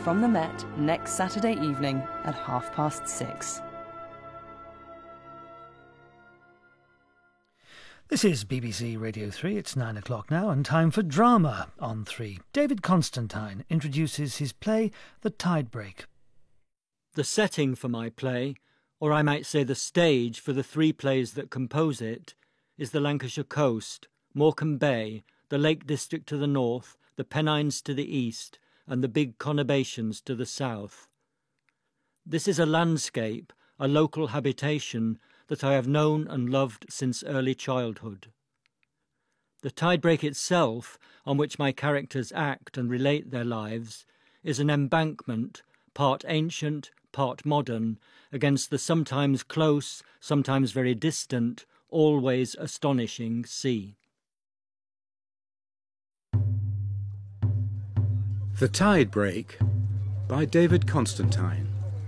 from the Met next Saturday evening at 6:30. This is BBC Radio 3. It's 9 o'clock now and time for drama on 3. David Constantine introduces his play The Tidebreak. The setting for my play, or I might say the stage for the 3 plays that compose it, is the Lancashire coast, Morecambe Bay, the Lake District to the north, the Pennines to the east, and the big conurbations to the south. This is a landscape, a local habitation that I have known and loved since early childhood. The Tidebreak itself, on which my characters act and relate their lives, is an embankment, part ancient, part modern, against the sometimes close, sometimes very distant, always astonishing sea. The Tidebreak by David Constantine.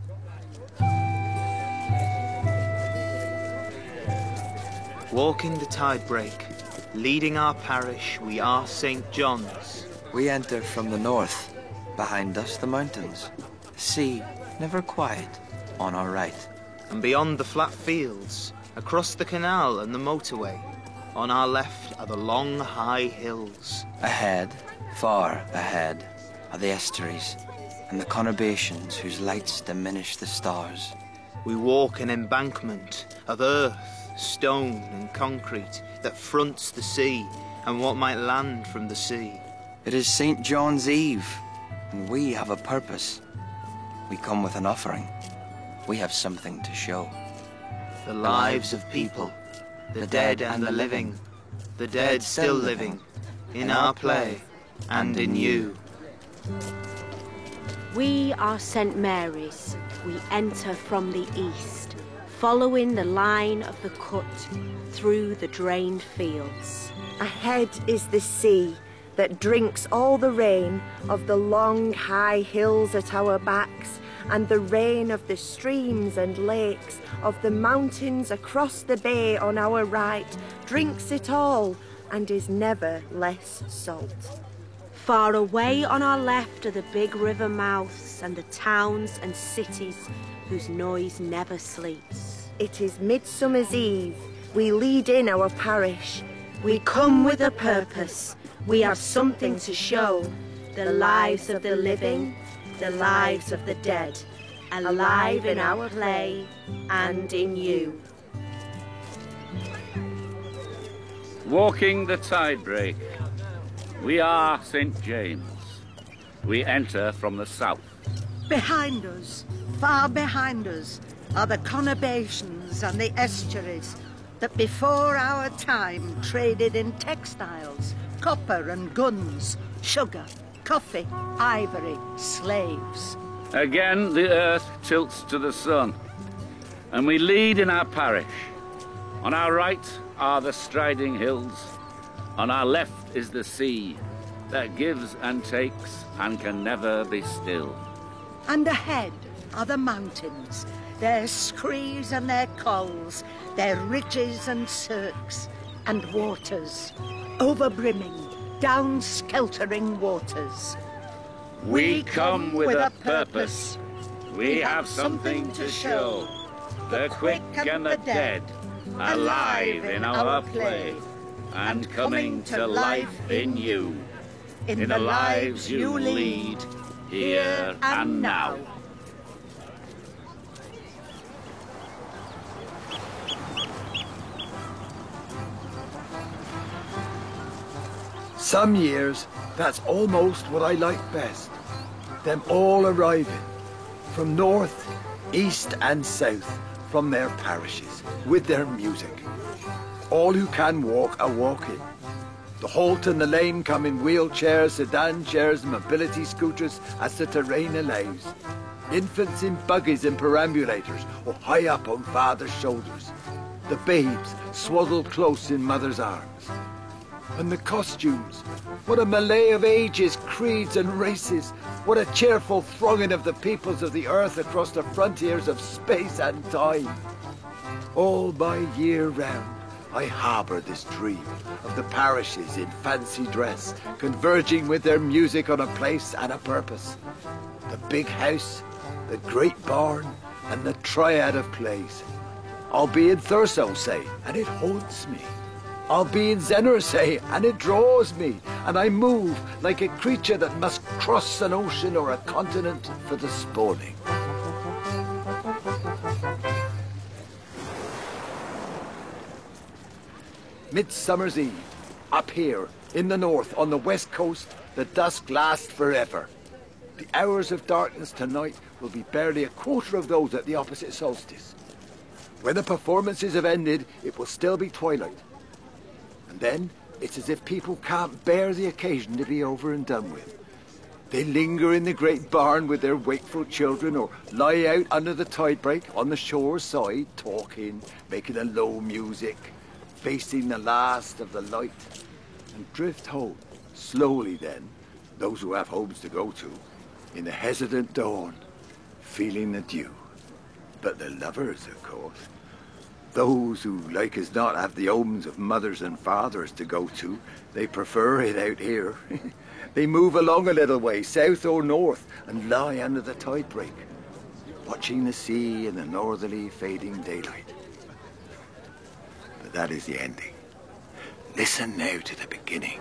Walking the Tidebreak, leading our parish, we are St. John's. We enter from the north, behind us the mountains, the sea, never quiet, on our right. And beyond the flat fields, across the canal and the motorway, on our left are the long high hills. Ahead, far ahead, are the estuaries and the conurbations whose lights diminish the stars. We walk an embankment of earth, stone and concrete that fronts the sea and what might land from the sea. It is St. John's Eve, and we have a purpose. We come with an offering. We have something to show. The lives of people, the dead and the living, the dead still living, in our play and in you. We are St. Mary's. We enter from the east, following the line of the cut through the drained fields. Ahead is the sea that drinks all the rain of the long high hills at our backs, and the rain of the streams and lakes of the mountains across the bay on our right, drinks it all and is never less salt. Far away on our left are the big river mouths and the towns and cities whose noise never sleeps. It is Midsummer's Eve. We lead in our parish. We come with a purpose. We have something to show. The lives of the living, the lives of the dead, alive in our play and in you. Walking the Tidebreak. We are St. James. We enter from the south. Behind us, far behind us, are the conurbations and the estuaries that before our time traded in textiles, copper and guns, sugar, coffee, ivory, slaves. Again the earth tilts to the sun, and we lead in our parish. On our right are the striding hills. On our left is the sea that gives and takes and can never be still. And ahead are the mountains, their screes and their cols, their ridges and cirques, and waters, overbrimming, down-skeltering waters. We come with a purpose. We have something to show. The quick and the dead, alive in our play, and coming to life in you, in the lives you lead, here and now. Some years, that's almost what I like best. Them all arriving, from north, east and south, from their parishes, with their music. All who can walk are walking. The halt and the lame come in wheelchairs, sedan chairs and mobility scooters as the terrain allows. Infants in buggies and perambulators or high up on father's shoulders. The babes swaddled close in mother's arms. And the costumes, what a melee of ages, creeds and races. What a cheerful thronging of the peoples of the earth across the frontiers of space and time. All by year round, I harbour this dream of the parishes in fancy dress, converging with their music on a place and a purpose. The big house, the great barn, and the triad of plays. I'll be in Thurso, say, and it haunts me. I'll be in Zenner, say, and it draws me, and I move like a creature that must cross an ocean or a continent for the spawning. Midsummer's Eve, up here, in the north, on the west coast, the dusk lasts forever. The hours of darkness tonight will be barely a quarter of those at the opposite solstice. When the performances have ended, it will still be twilight. And then, it's as if people can't bear the occasion to be over and done with. They linger in the great barn with their wakeful children, or lie out under the tide break on the shore side, talking, making a low music, facing the last of the light, and drift home, slowly then, those who have homes to go to, in the hesitant dawn, feeling the dew. But the lovers, of course, those who, like as not, have the homes of mothers and fathers to go to, they prefer it out here. They move along a little way, south or north, and lie under the tide break, watching the sea in the northerly fading daylight. But that is the ending. Listen now to the beginning.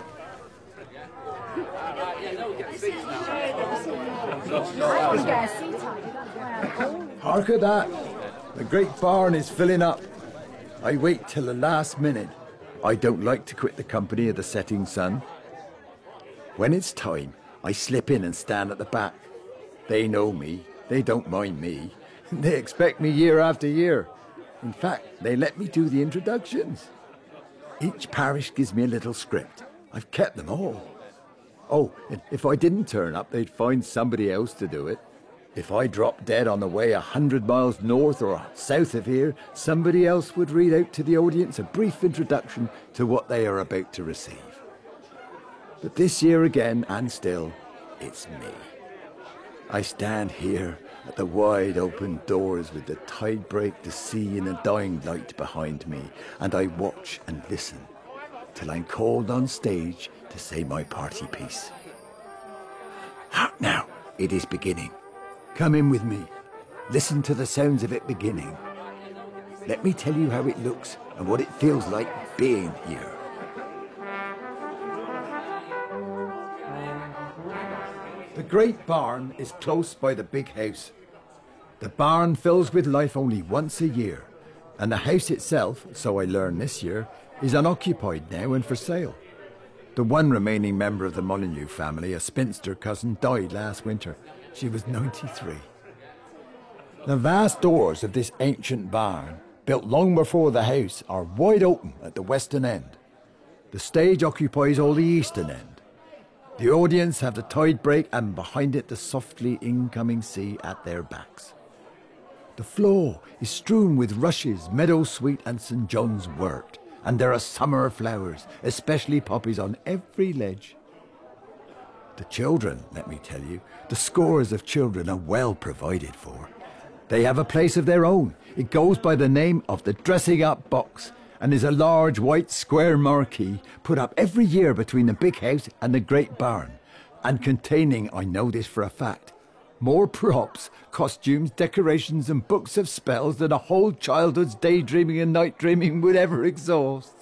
Hark at that! The great barn is filling up. I wait till the last minute. I don't like to quit the company of the setting sun. When it's time, I slip in and stand at the back. They know me. They don't mind me. They expect me year after year. In fact, they let me do the introductions. Each parish gives me a little script. I've kept them all. Oh, if I didn't turn up, they'd find somebody else to do it. If I dropped dead on the way 100 miles north or south of here, somebody else would read out to the audience a brief introduction to what they are about to receive. But this year again, and still, it's me. I stand here at the wide open doors with the tide break, the sea and the dying light behind me, and I watch and listen till I'm called on stage to say my party piece. Hark now, it is beginning. Come in with me. Listen to the sounds of it beginning. Let me tell you how it looks and what it feels like being here. The great barn is close by the big house. The barn fills with life only once a year, and the house itself, so I learned this year, is unoccupied now and for sale. The one remaining member of the Molyneux family, a spinster cousin, died last winter. She was 93. The vast doors of this ancient barn, built long before the house, are wide open at the western end. The stage occupies all the eastern end. The audience have the tide break and behind it the softly incoming sea at their backs. The floor is strewn with rushes, meadowsweet and St. John's wort, and there are summer flowers, especially poppies, on every ledge. The children, let me tell you, the scores of children are well provided for. They have a place of their own. It goes by the name of the dressing up box and is a large white square marquee put up every year between the big house and the great barn, and containing, I know this for a fact, more props, costumes, decorations and books of spells than a whole childhood's daydreaming and night dreaming would ever exhaust.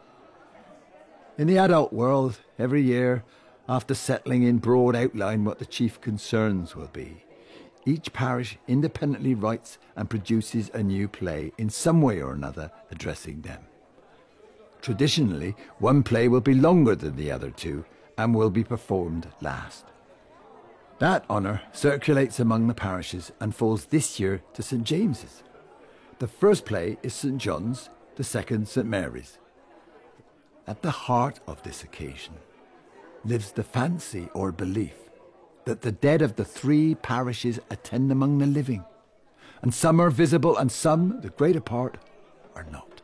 In the adult world, every year, after settling in broad outline what the chief concerns will be, each parish independently writes and produces a new play in some way or another addressing them. Traditionally, one play will be longer than the other two and will be performed last. That honour circulates among the parishes and falls this year to St. James's. The first play is St. John's, the second St. Mary's. At the heart of this occasion lives the fancy or belief that the dead of the three parishes attend among the living, and some are visible and some, the greater part, are not.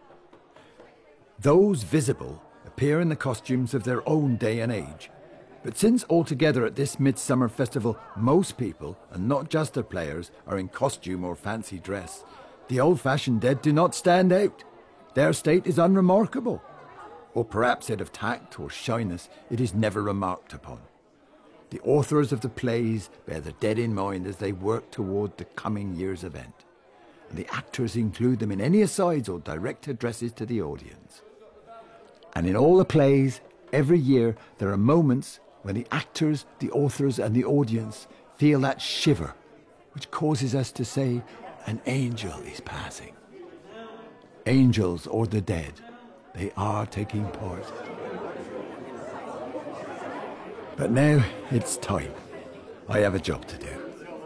Those visible appear in the costumes of their own day and age, but since altogether at this midsummer festival most people, and not just the players, are in costume or fancy dress, the old-fashioned dead do not stand out. Their state is unremarkable. Or perhaps out of tact or shyness, it is never remarked upon. The authors of the plays bear the dead in mind as they work toward the coming year's event, and the actors include them in any asides or direct addresses to the audience. And in all the plays, every year, there are moments when the actors, the authors, and the audience feel that shiver, which causes us to say, an angel is passing. Angels or the dead, they are taking part. But now it's time. I have a job to do.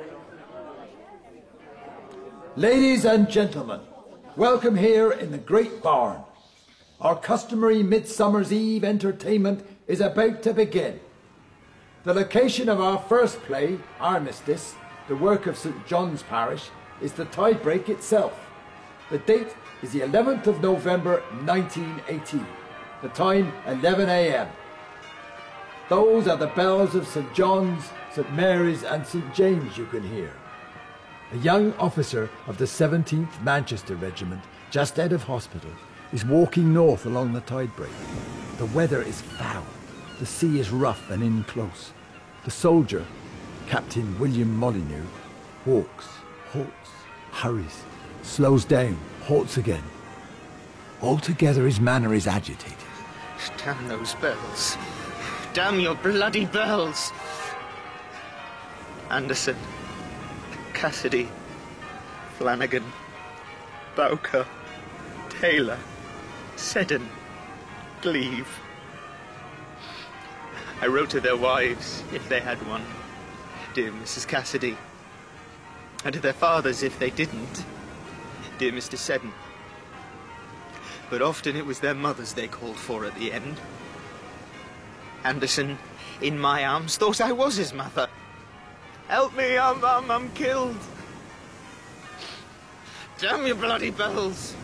Ladies and gentlemen, welcome here in the Great Barn. Our customary Midsummer's Eve entertainment is about to begin. The location of our first play, Armistice, the work of St. John's Parish, is the Tidebreak itself. The date is the 11th of November 1918. The time 11 a.m. Those are the bells of St. John's, St. Mary's and St. James you can hear. A young officer of the 17th Manchester Regiment, just out of hospital, is walking north along the Tidebreak. The weather is foul. The sea is rough and in close. The soldier, Captain William Molyneux, walks, halts, hurries, slows down, halts again. Altogether his manner is agitated. Damn those bells. Damn your bloody bells. Anderson, Cassidy, Flanagan, Bowker, Taylor, Seddon, Gleave. I wrote to their wives, if they had one, dear Mrs. Cassidy, and to their fathers, if they didn't, dear Mr. Seddon. But often it was their mothers they called for at the end. Anderson, in my arms, thought I was his mother. Help me, I'm killed. Damn your bloody bells.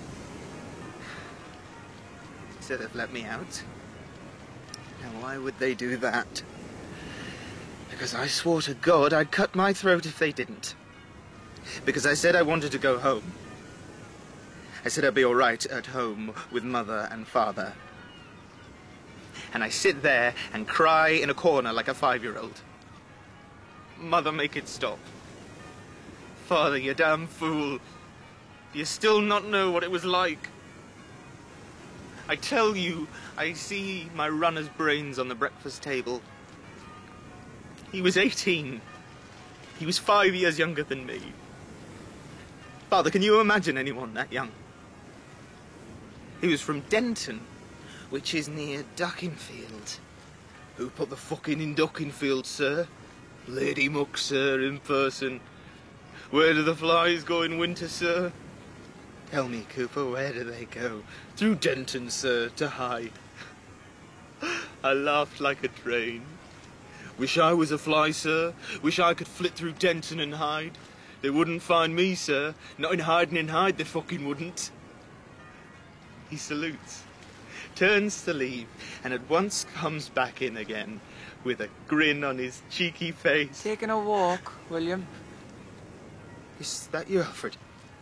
So they've let me out. Now why would they do that? Because I swore to God I'd cut my throat if they didn't. Because I said I wanted to go home. I said I'd be all right at home with Mother and Father. And I sit there and cry in a corner like a 5-year-old. Mother, make it stop. Father, you damn fool. Do you still not know what it was like? I tell you, I see my runner's brains on the breakfast table. He was 18. He was 5 years younger than me. Father, can you imagine anyone that young? He was from Denton, which is near Duckinfield. Who put the fucking in Duckinfield, sir? Lady Muck, sir, in person. Where do the flies go in winter, sir? Tell me, Cooper, where do they go? Through Denton, sir, to hide. I laughed like a train. Wish I was a fly, sir. Wish I could flit through Denton and hide. They wouldn't find me, sir. Not in hiding and hide, they fucking wouldn't. He salutes, turns to leave, and at once comes back in again, with a grin on his cheeky face. Taking a walk, William? Is that you, Alfred?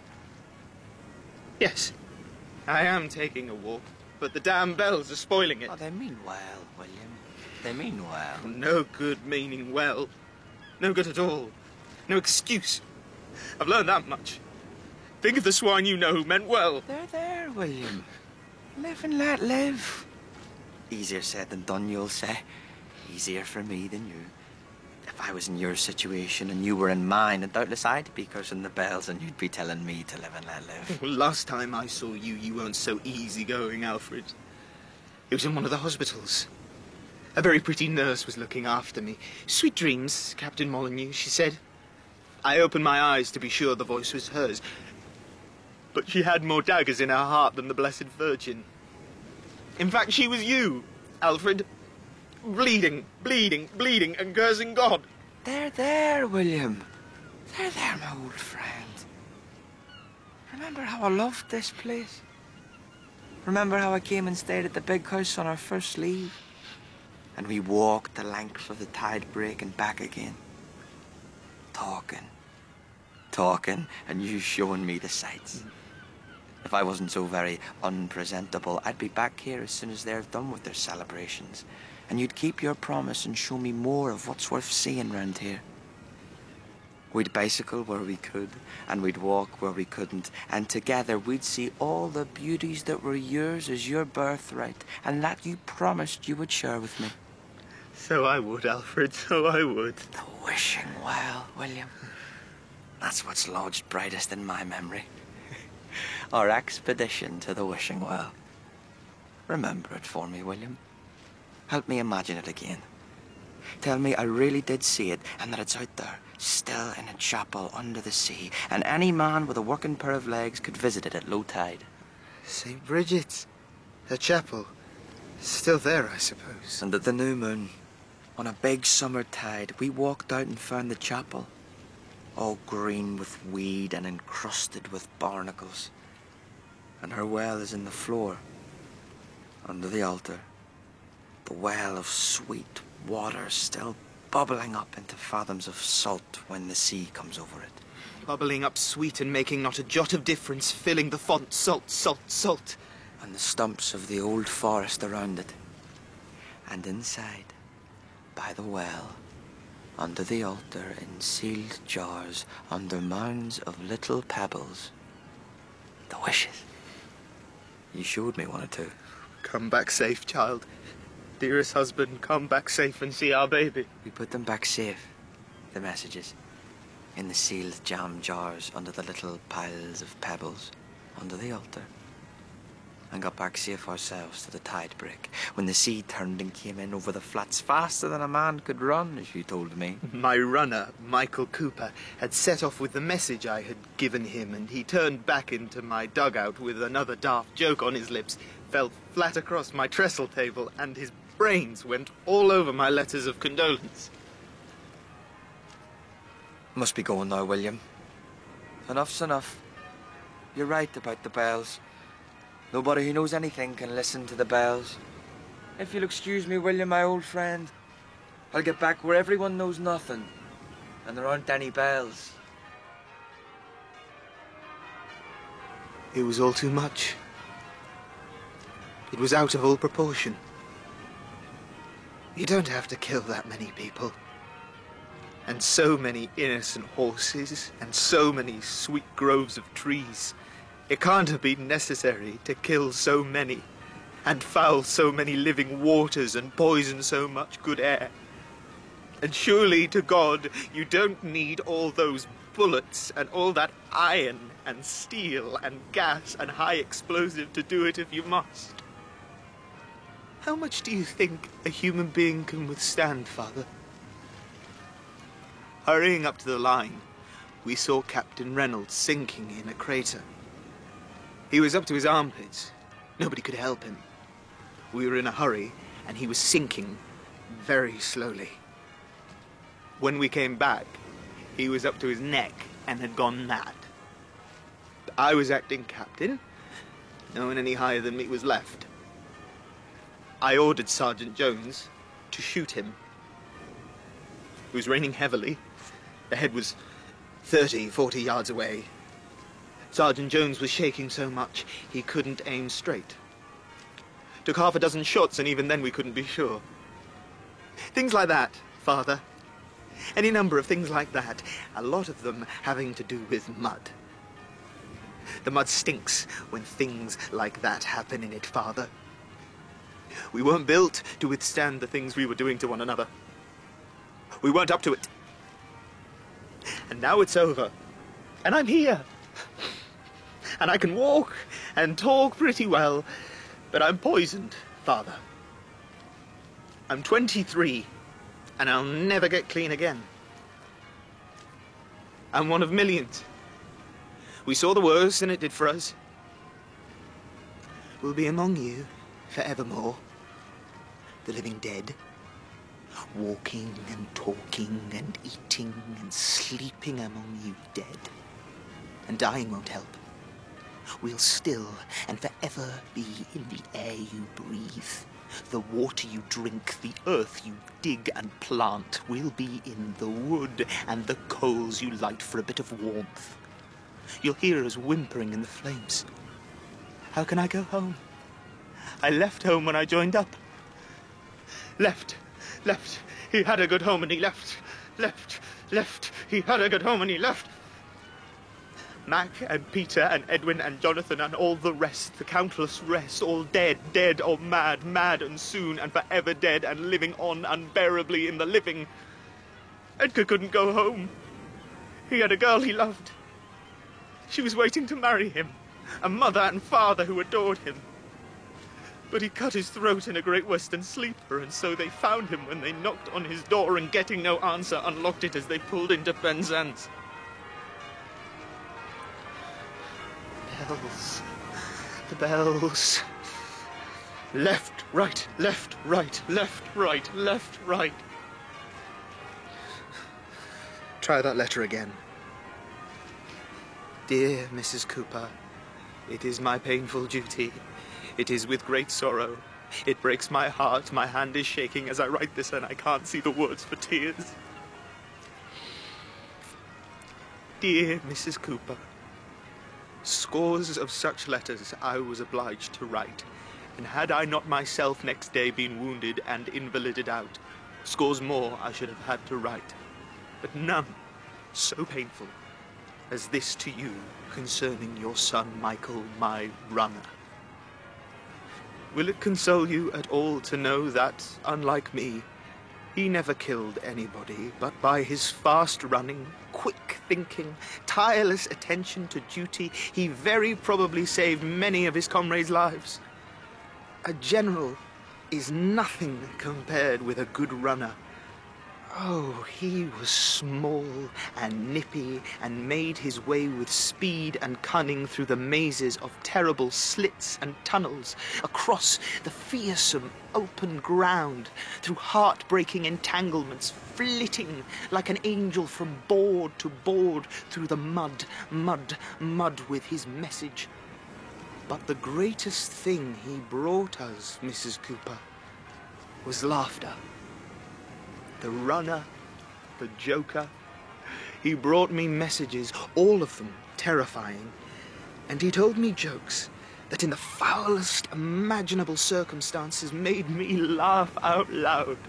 Yes, I am taking a walk, but the damn bells are spoiling it. Oh, they mean well, William. They mean well. No good meaning well. No good at all. No excuse. I've learned that much. Think of the swine you know who meant well. They're there, William. Live and let live. Easier said than done, you'll say. Easier for me than you. If I was in your situation and you were in mine, and doubtless I'd be cursing the bells and you'd be telling me to live and let live. Well, last time I saw you, you weren't so easygoing, Alfred. It was in one of the hospitals. A very pretty nurse was looking after me. Sweet dreams, Captain Molyneux, she said. I opened my eyes to be sure the voice was hers. But she had more daggers in her heart than the Blessed Virgin. In fact, she was you, Alfred. Bleeding, bleeding, bleeding, and cursing God. They're there, William. They're there, my old friend. Remember how I loved this place? Remember how I came and stayed at the big house on our first leave? And we walked the length of the Tidebreak and back again. Talking, and you showing me the sights. If I wasn't so very unpresentable, I'd be back here as soon as they're done with their celebrations. And you'd keep your promise and show me more of what's worth seeing round here. We'd bicycle where we could, and we'd walk where we couldn't, and together we'd see all the beauties that were yours as your birthright, and that you promised you would share with me. So I would, Alfred, so I would. The Wishing Well, William. That's what's lodged brightest in my memory. Our expedition to the Wishing Well. Remember it for me, William. Help me imagine it again. Tell me I really did see it, and that it's out there, still in a chapel under the sea, and any man with a working pair of legs could visit it at low tide. St. Bridget's, the chapel, still there, I suppose. And at the new moon, on a big summer tide, we walked out and found the chapel, all green with weed and encrusted with barnacles. And her well is in the floor, under the altar. The well of sweet water still bubbling up into fathoms of salt when the sea comes over it. Bubbling up sweet and making not a jot of difference, filling the font, salt, salt, salt. And the stumps of the old forest around it. And inside, by the well, under the altar in sealed jars, under mounds of little pebbles, the wishes. You showed me one or two. Come back safe, child. Dearest husband, come back safe and see our baby. We put them back safe, the messages, in the sealed jam jars under the little piles of pebbles under the altar, and got back safe ourselves to the tide break, when the sea turned and came in over the flats faster than a man could run, as you told me. My runner, Michael Cooper, had set off with the message I had given him, and he turned back into my dugout with another daft joke on his lips, fell flat across my trestle table, and his brains went all over my letters of condolence. Must be going now, William. Enough's enough. You're right about the bells. Nobody who knows anything can listen to the bells. If you'll excuse me, William, my old friend, I'll get back where everyone knows nothing, and there aren't any bells. It was all too much. It was out of all proportion. You don't have to kill that many people. And so many innocent horses, and so many sweet groves of trees. It can't have been necessary to kill so many, and foul so many living waters, and poison so much good air. And surely, to God, you don't need all those bullets, and all that iron, and steel, and gas, and high explosive to do it if you must. How much do you think a human being can withstand, Father? Hurrying up to the line, we saw Captain Reynolds sinking in a crater. He was up to his armpits. Nobody could help him. We were in a hurry, and he was sinking very slowly. When we came back, he was up to his neck and had gone mad. I was acting captain. No one any higher than me was left. I ordered Sergeant Jones to shoot him. It was raining heavily. The head was 30, 40 yards away. Sergeant Jones was shaking so much he couldn't aim straight. Took half a dozen shots, and even then we couldn't be sure. Things like that, Father. Any number of things like that. A lot of them having to do with mud. The mud stinks when things like that happen in it, Father. We weren't built to withstand the things we were doing to one another. We weren't up to it. And now it's over. And I'm here. And I can walk and talk pretty well, but I'm poisoned, Father. I'm 23, and I'll never get clean again. I'm one of millions. We saw the worst, and it did for us. We'll be among you forevermore, the living dead, walking and talking and eating and sleeping among you dead. And dying won't help. We'll still and forever be in the air you breathe, the water you drink, the earth you dig and plant. We'll be in the wood and the coals you light for a bit of warmth. You'll hear us whimpering in the flames. How can I go home? I left home when I joined up. Left. He had a good home and he left. Left. He had a good home and he left. Mac and Peter and Edwin and Jonathan and all the rest, the countless rest, all dead, all mad and soon and forever dead and living on unbearably in the living. Edgar couldn't go home. He had a girl he loved. She was waiting to marry him, a mother and father who adored him. But he cut his throat in a Great Western sleeper, and so they found him when they knocked on his door and, getting no answer, unlocked it as they pulled into Penzance. Bells. The bells. Left, right, left, right, left, right, left, right. Try that letter again. Dear Mrs. Cooper, it is my painful duty. It is with great sorrow. It breaks my heart. My hand is shaking as I write this, and I can't see the words for tears. Dear Mrs. Cooper, scores of such letters I was obliged to write, and had I not myself next day been wounded and invalided out, scores more I should have had to write, but none so painful as this to you concerning your son Michael, my runner. Will it console you at all to know that, unlike me, he never killed anybody, but by his fast running, quick thinking, tireless attention to duty, he very probably saved many of his comrades' lives. A general is nothing compared with a good runner. Oh, he was small and nippy and made his way with speed and cunning through the mazes of terrible slits and tunnels, across the fearsome open ground, through heart-breaking entanglements, flitting like an angel from board to board through the mud with his message. But the greatest thing he brought us, Mrs. Cooper, was laughter. The runner, the joker. He brought me messages, all of them terrifying, and he told me jokes that in the foulest imaginable circumstances made me laugh out loud.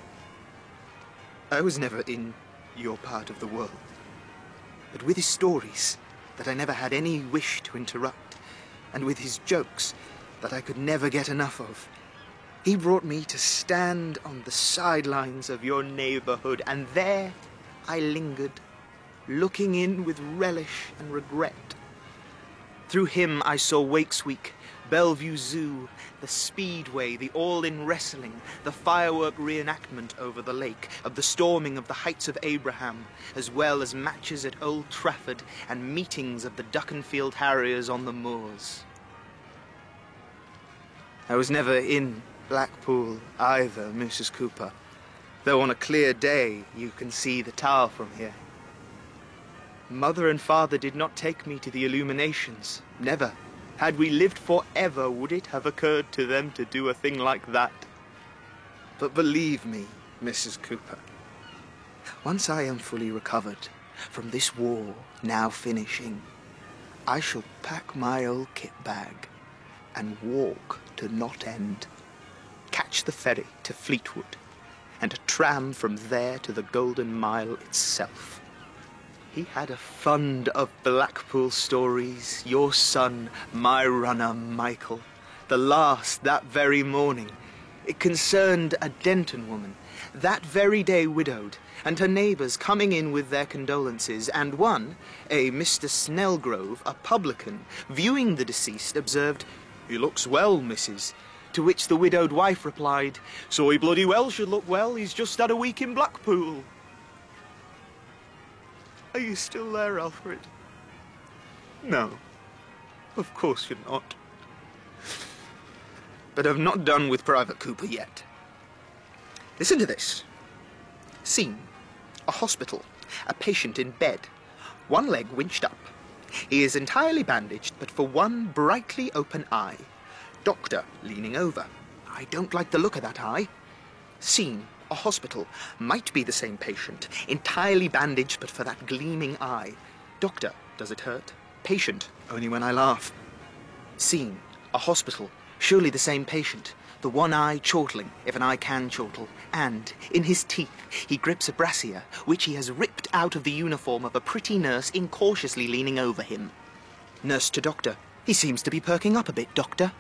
I was never in your part of the world, but with his stories that I never had any wish to interrupt, and with his jokes that I could never get enough of, he brought me to stand on the sidelines of your neighborhood, and there I lingered, looking in with relish and regret. Through him I saw Wakes Week, Bellevue Zoo, the Speedway, the All-In Wrestling, the firework reenactment over the lake, of the storming of the Heights of Abraham, as well as matches at Old Trafford and meetings of the Duckenfield Harriers on the moors. I was never in Blackpool either, Mrs. Cooper, though on a clear day you can see the tower from here. Mother and father did not take me to the illuminations, never. Had we lived forever, would it have occurred to them to do a thing like that? But believe me, Mrs. Cooper, once I am fully recovered from this war now finishing, I shall pack my old kit bag and walk to Knott End, catch the ferry to Fleetwood, and a tram from there to the Golden Mile itself. He had a fund of Blackpool stories, your son, my runner, Michael. The last, that very morning. It concerned a Denton woman, that very day widowed, and her neighbours coming in with their condolences, and one, a Mr. Snellgrove, a publican, viewing the deceased, observed, "He looks well, missus." To which the widowed wife replied, "So he bloody well should look well, he's just had a week in Blackpool." Are you still there, Alfred? No, of course you're not. But I've not done with Private Cooper yet. Listen to this. Scene: a hospital, a patient in bed, one leg winched up. He is entirely bandaged, but for one brightly open eye. Doctor leaning over. I don't like the look of that eye. Scene: a hospital. Might be the same patient. Entirely bandaged, but for that gleaming eye. Doctor: does it hurt? Patient: only when I laugh. Scene: A hospital. Surely the same patient. The one eye chortling, if an eye can chortle. And, in his teeth, he grips a brassiere, which he has ripped out of the uniform of a pretty nurse incautiously leaning over him. Nurse to doctor. He seems to be perking up a bit, doctor.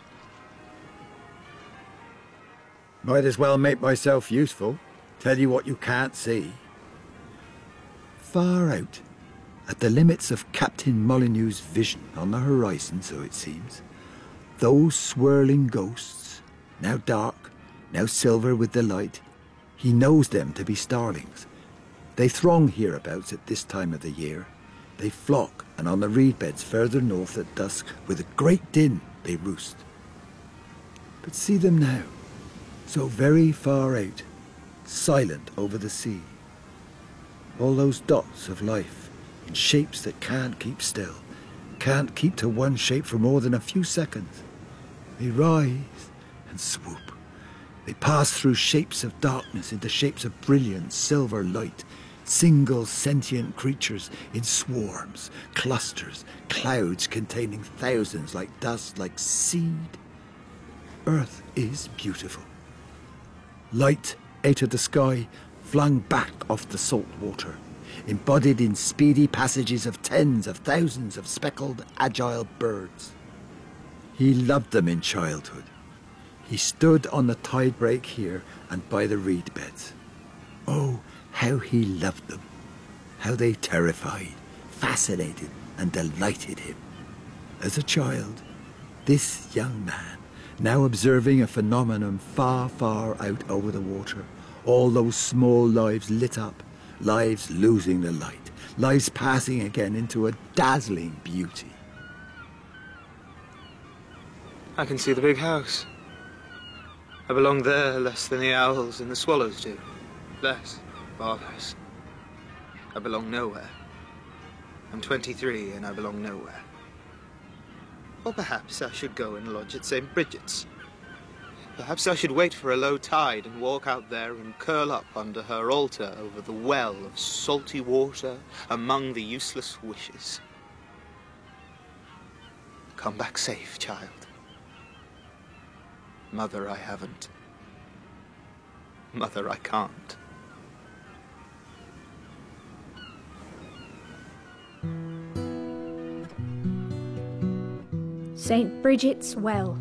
Might as well make myself useful. Tell you what you can't see. Far out, at the limits of Captain Molyneux's vision on the horizon, so it seems, those swirling ghosts, now dark, now silver with the light, he knows them to be starlings. They throng hereabouts at this time of the year. They flock, and on the reed beds further north at dusk, with a great din they roost. But see them now, so very far out, silent over the sea. All those dots of life, in shapes that can't keep still, can't keep to one shape for more than a few seconds. They rise and swoop. They pass through shapes of darkness into shapes of brilliant silver light, single sentient creatures in swarms, clusters, clouds containing thousands like dust, like seed. Earth is beautiful. Light out of the sky, flung back off the salt water, embodied in speedy passages of tens of thousands of speckled, agile birds. He loved them in childhood. He stood on the tide break here and by the reed beds. Oh, how he loved them, how they terrified, fascinated and delighted him. As a child, this young man, now observing a phenomenon far, far out over the water, all those small lives lit up, lives losing the light, lives passing again into a dazzling beauty. I can see the big house. I belong there less than the owls and the swallows do. Less, far less. I belong nowhere. I'm 23 and I belong nowhere. Or perhaps I should go and lodge at St. Bridget's. Perhaps I should wait for a low tide and walk out there and curl up under her altar over the well of salty water among the useless wishes. Come back safe, child. Mother, I haven't. Mother, I can't. St. Bridget's Well.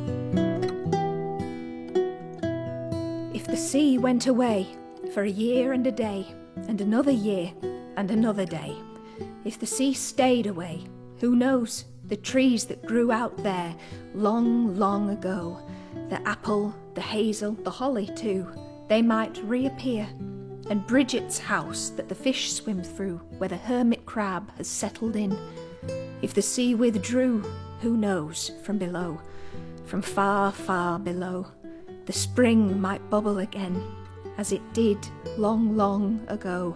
If the sea went away for a year and a day, and another year and another day, if the sea stayed away, who knows, the trees that grew out there long, long ago, the apple, the hazel, the holly too, they might reappear, and Bridget's house that the fish swim through, where the hermit crab has settled in. If the sea withdrew, who knows, from below, from far, far below, the spring might bubble again, as it did long, long ago.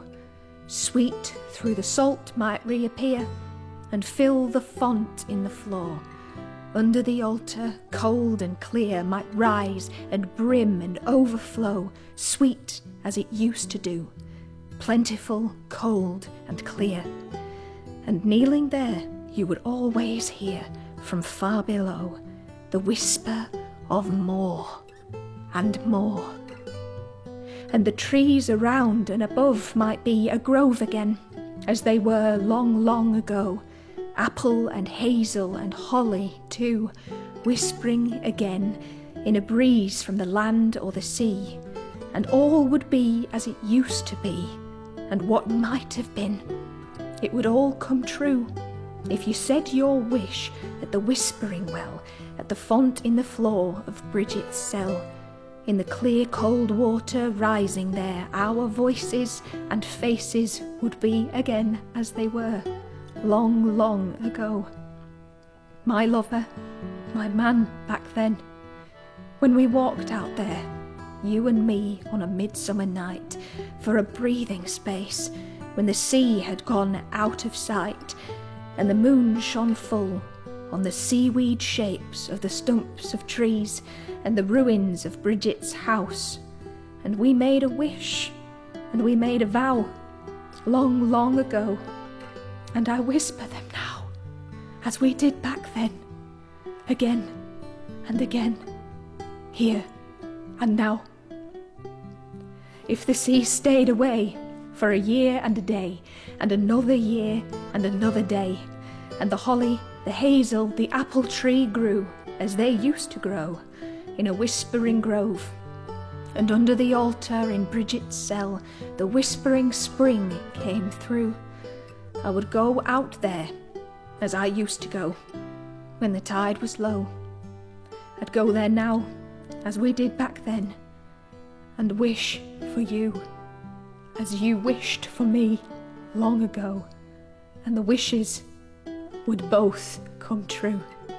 Sweet through the salt might reappear, and fill the font in the floor. Under the altar, cold and clear, might rise and brim and overflow, sweet as it used to do, plentiful, cold and clear. And kneeling there, you would always hear, from far below, the whisper of more and more. And the trees around and above might be a grove again, as they were long, long ago, apple and hazel and holly too, whispering again in a breeze from the land or the sea, and all would be as it used to be, and what might have been. It would all come true, if you said your wish at the whispering well, at the font in the floor of Bridget's cell. In the clear cold water rising there, our voices and faces would be again as they were, long, long ago. My lover, my man back then, when we walked out there, you and me on a midsummer night, for a breathing space, when the sea had gone out of sight, and the moon shone full on the seaweed shapes of the stumps of trees and the ruins of Bridget's house. And we made a wish, and we made a vow, long, long ago, and I whisper them now, as we did back then, again and again, here and now. If the sea stayed away for a year and a day, and another year and another day, and the holly, the hazel, the apple tree grew as they used to grow in a whispering grove, and under the altar in Bridget's cell the whispering spring came through, I would go out there as I used to go when the tide was low. I'd go there now as we did back then, and wish for you as you wished for me long ago, and the wishes would both come true.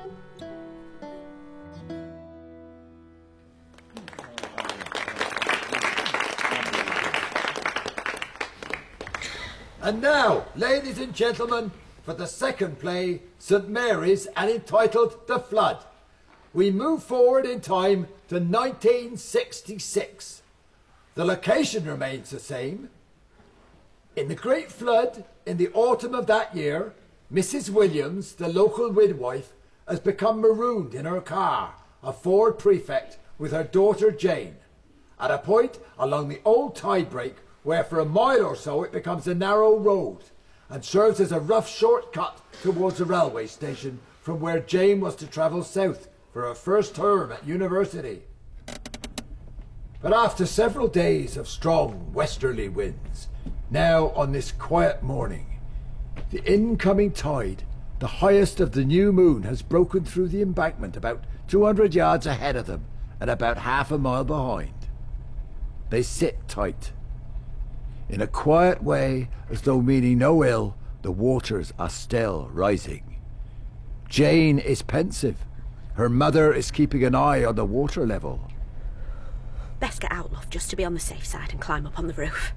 And now, ladies and gentlemen, for the second play, St. Mary's, and entitled The Flood. We move forward in time to 1966. The location remains the same. In the Great Flood, in the autumn of that year, Mrs. Williams, the local midwife, has become marooned in her car, a Ford Prefect, with her daughter Jane, at a point along the old tide break where for a mile or so it becomes a narrow road and serves as a rough shortcut towards the railway station from where Jane was to travel south for her first term at university. But after several days of strong westerly winds, now on this quiet morning, the incoming tide, the highest of the new moon, has broken through the embankment about 200 yards ahead of them and about half a mile behind. They sit tight. In a quiet way, as though meaning no ill, the waters are still rising. Jane is pensive. Her mother is keeping an eye on the water level. Best get out, love, just to be on the safe side and climb up on the roof.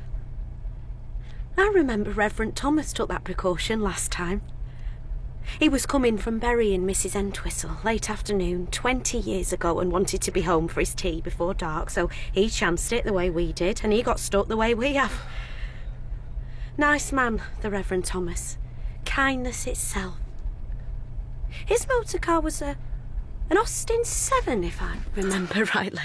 I remember Reverend Thomas took that precaution last time. He was coming from burying Mrs. Entwistle late afternoon 20 years ago and wanted to be home for his tea before dark, so he chanced it the way we did, and he got stuck the way we have. Nice man, the Reverend Thomas. Kindness itself. His motor car was an Austin 7, if I remember rightly.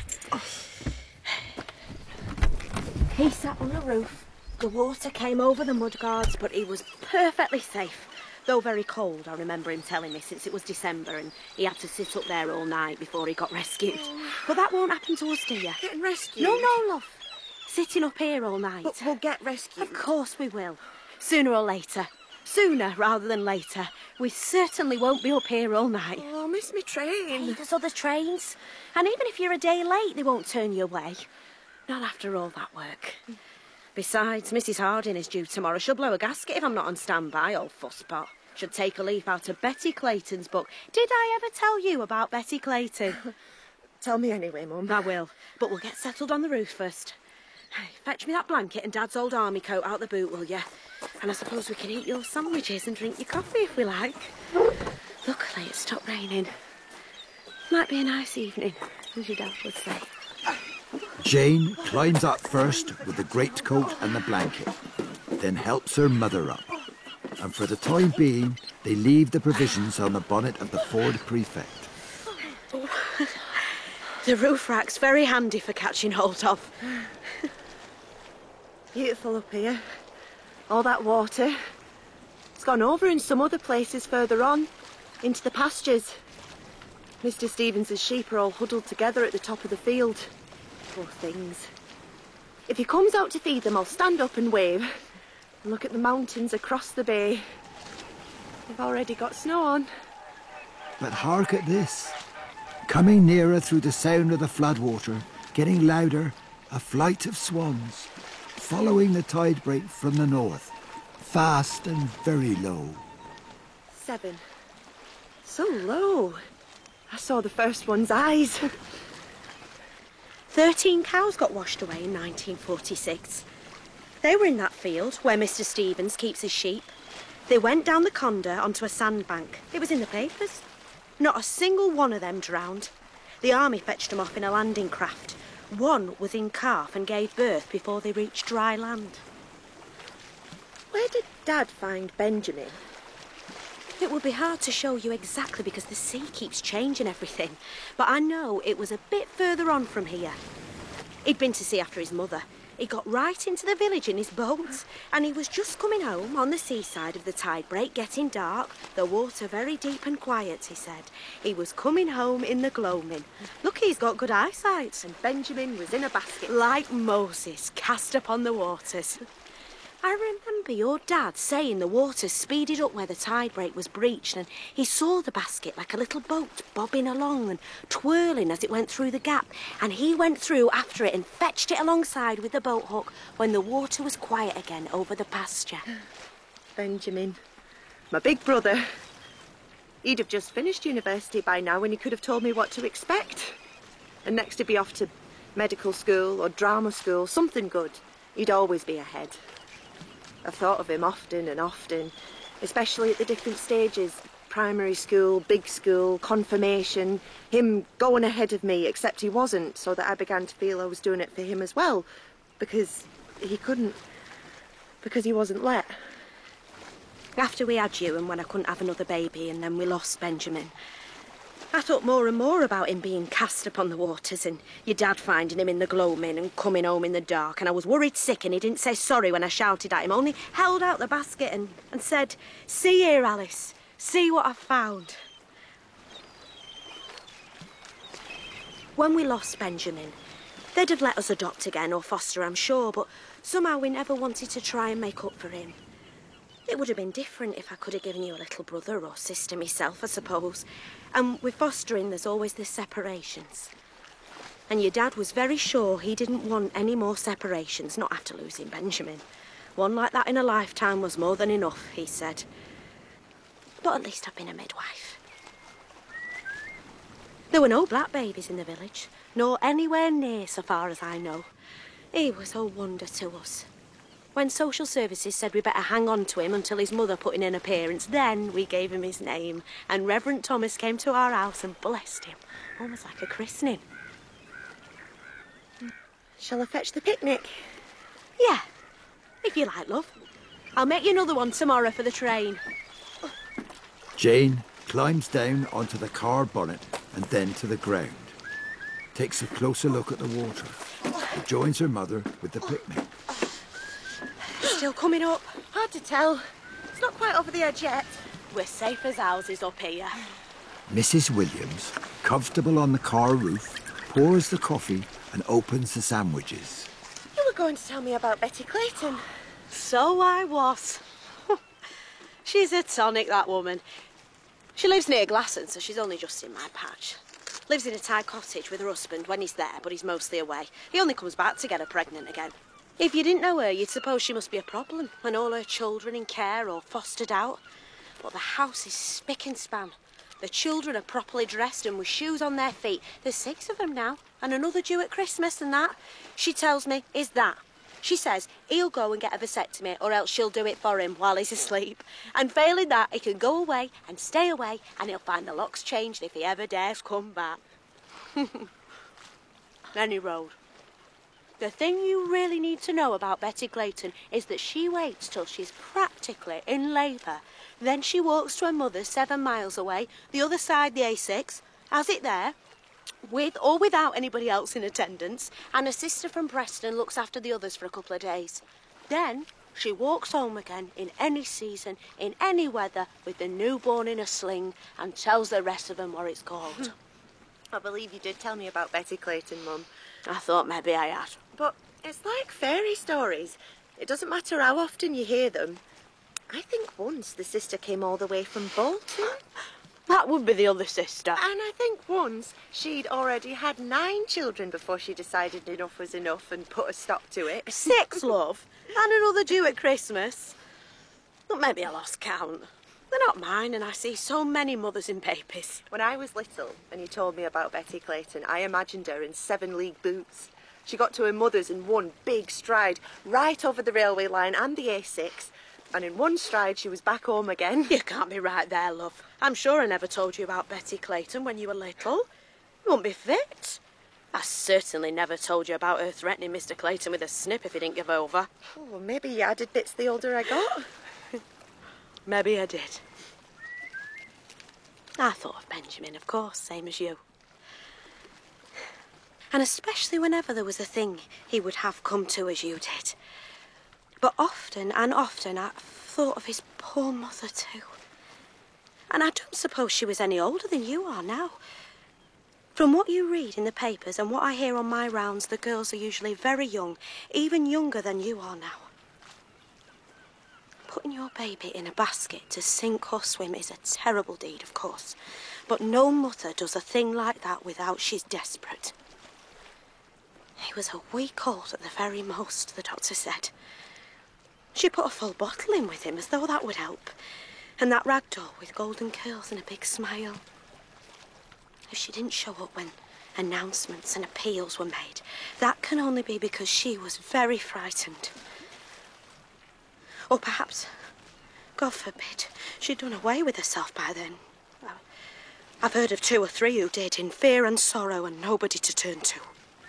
He sat on the roof. The water came over the mudguards, but he was perfectly safe. Though very cold, I remember him telling me, since it was December and he had to sit up there all night before he got rescued. But that won't happen to us, dear. Getting rescued? No, love. Sitting up here all night. But we'll get rescued. Of course we will. Sooner or later. Sooner rather than later. We certainly won't be up here all night. Oh, I miss my train. Hey, there's other trains. And even if you're a day late, they won't turn you away. Not after all that work. Besides, Mrs. Harding is due tomorrow. She'll blow a gasket if I'm not on standby, old fusspot. Should take a leaf out of Betty Clayton's book. Did I ever tell you about Betty Clayton? Tell me anyway, Mum. I will, but we'll get settled on the roof first. Hey, fetch me that blanket and Dad's old army coat out the boot, will you? And I suppose we can eat your sandwiches and drink your coffee if we like. Luckily, it's stopped raining. Might be a nice evening, as your dad would say. Jane climbs up first with the greatcoat and the blanket, then helps her mother up. And for the time being, they leave the provisions on the bonnet of the Ford Prefect. The roof rack's very handy for catching hold of. Beautiful up here. All that water. It's gone over in some other places further on, into the pastures. Mr. Stevens' sheep are all huddled together at the top of the field. Poor things. If he comes out to feed them, I'll stand up and wave. And look at the mountains across the bay. They've already got snow on. But hark at this. Coming nearer through the sound of the floodwater, getting louder, a flight of swans, following the tide break from the north, fast and very low. 7. So low. I saw the first one's eyes. 13 cows got washed away in 1946. They were in that field where Mr. Stevens keeps his sheep. They went down the Conder onto a sandbank. It was in the papers. Not a single one of them drowned. The army fetched them off in a landing craft. One was in calf and gave birth before they reached dry land. Where did Dad find Benjamin? It would be hard to show you exactly because the sea keeps changing everything, but I know it was a bit further on from here. He'd been to sea after his mother. He got right into the village in his boat, and he was just coming home on the seaside of the tide break, getting dark, the water very deep and quiet, he said. He was coming home in the gloaming. Lucky he's got good eyesight. And Benjamin was in a basket. Like Moses, cast upon the waters. I remember your dad saying the water speeded up where the tide break was breached, and he saw the basket like a little boat bobbing along and twirling as it went through the gap, and he went through after it and fetched it alongside with the boat hook when the water was quiet again over the pasture. Benjamin, my big brother. He'd have just finished university by now and he could have told me what to expect. And next to be off to medical school or drama school, something good. He'd always be ahead. I've thought of him often and often, especially at the different stages. Primary school, big school, confirmation, him going ahead of me, except he wasn't, so that I began to feel I was doing it for him as well, because he couldn't, because he wasn't let. After we had you and when I couldn't have another baby and then we lost Benjamin, I thought more and more about him being cast upon the waters and your dad finding him in the gloaming and coming home in the dark, and I was worried sick and he didn't say sorry when I shouted at him, only held out the basket and said, "See here, Alice, see what I've found." When we lost Benjamin, they'd have let us adopt again or foster, I'm sure, but somehow we never wanted to try and make up for him. It would have been different if I could have given you a little brother or sister myself, I suppose. And with fostering, there's always the separations. And your dad was very sure he didn't want any more separations, not after losing Benjamin. One like that in a lifetime was more than enough, he said. But at least I've been a midwife. There were no black babies in the village, nor anywhere near so far as I know. He was a wonder to us. When social services said we better hang on to him until his mother put in an appearance, then we gave him his name, and Reverend Thomas came to our house and blessed him, almost like a christening. Shall I fetch the picnic? Yeah, if you like, love. I'll make you another one tomorrow for the train. Jane climbs down onto the car bonnet and then to the ground. Takes a closer look at the water. Joins her mother with the picnic. Still coming up. Hard to tell. It's not quite over the edge yet. We're safe as houses up here. Mrs. Williams, comfortable on the car roof, pours the coffee and opens the sandwiches. You were going to tell me about Betty Clayton. So I was. She's a tonic, that woman. She lives near Glasson, so she's only just in my patch. Lives in a tight cottage with her husband when he's there, but he's mostly away. He only comes back to get her pregnant again. If you didn't know her, you'd suppose she must be a problem, and all her children in care or fostered out. But the house is spick and span. The children are properly dressed and with shoes on their feet. There's 6 of them now, and another due at Christmas, and that, she tells me, is that. She says he'll go and get a vasectomy, or else she'll do it for him while he's asleep. And failing that, he can go away and stay away, and he'll find the locks changed if he ever dares come back. Then he rode. The thing you really need to know about Betty Clayton is that she waits till she's practically in labour. Then she walks to her mother's 7 miles away, the other side the A6, has it there, with or without anybody else in attendance, and a sister from Preston looks after the others for a couple of days. Then she walks home again in any season, in any weather, with the newborn in a sling, and tells the rest of them what it's called. I believe you did tell me about Betty Clayton, Mum. I thought maybe I had. But it's like fairy stories. It doesn't matter how often you hear them. I think once the sister came all the way from Bolton. That would be the other sister. And I think once she'd already had 9 children before she decided enough was enough and put a stop to it. 6, love. And another due at Christmas. But maybe I lost count. They're not mine, and I see so many mothers in papers. When I was little and you told me about Betty Clayton, I imagined her in 7-league boots. She got to her mother's in one big stride, right over the railway line and the A6, and in one stride she was back home again. You can't be right there, love. I'm sure I never told you about Betty Clayton when you were little. You wouldn't be fit. I certainly never told you about her threatening Mr. Clayton with a snip if he didn't give over. Oh, well, maybe you added bits the older I got. Maybe I did. I thought of Benjamin, of course, same as you. And especially whenever there was a thing he would have come to as you did. But often and often I thought of his poor mother too. And I don't suppose she was any older than you are now. From what you read in the papers and what I hear on my rounds, the girls are usually very young, even younger than you are now. Putting your baby in a basket to sink or swim is a terrible deed, of course. But no mother does a thing like that without she's desperate. He was a week old at the very most, the doctor said. She put a full bottle in with him as though that would help. And that rag doll with golden curls and a big smile. If she didn't show up when announcements and appeals were made, that can only be because she was very frightened. Or perhaps, God forbid, she'd done away with herself by then. I've heard of 2 or 3 who did, in fear and sorrow and nobody to turn to.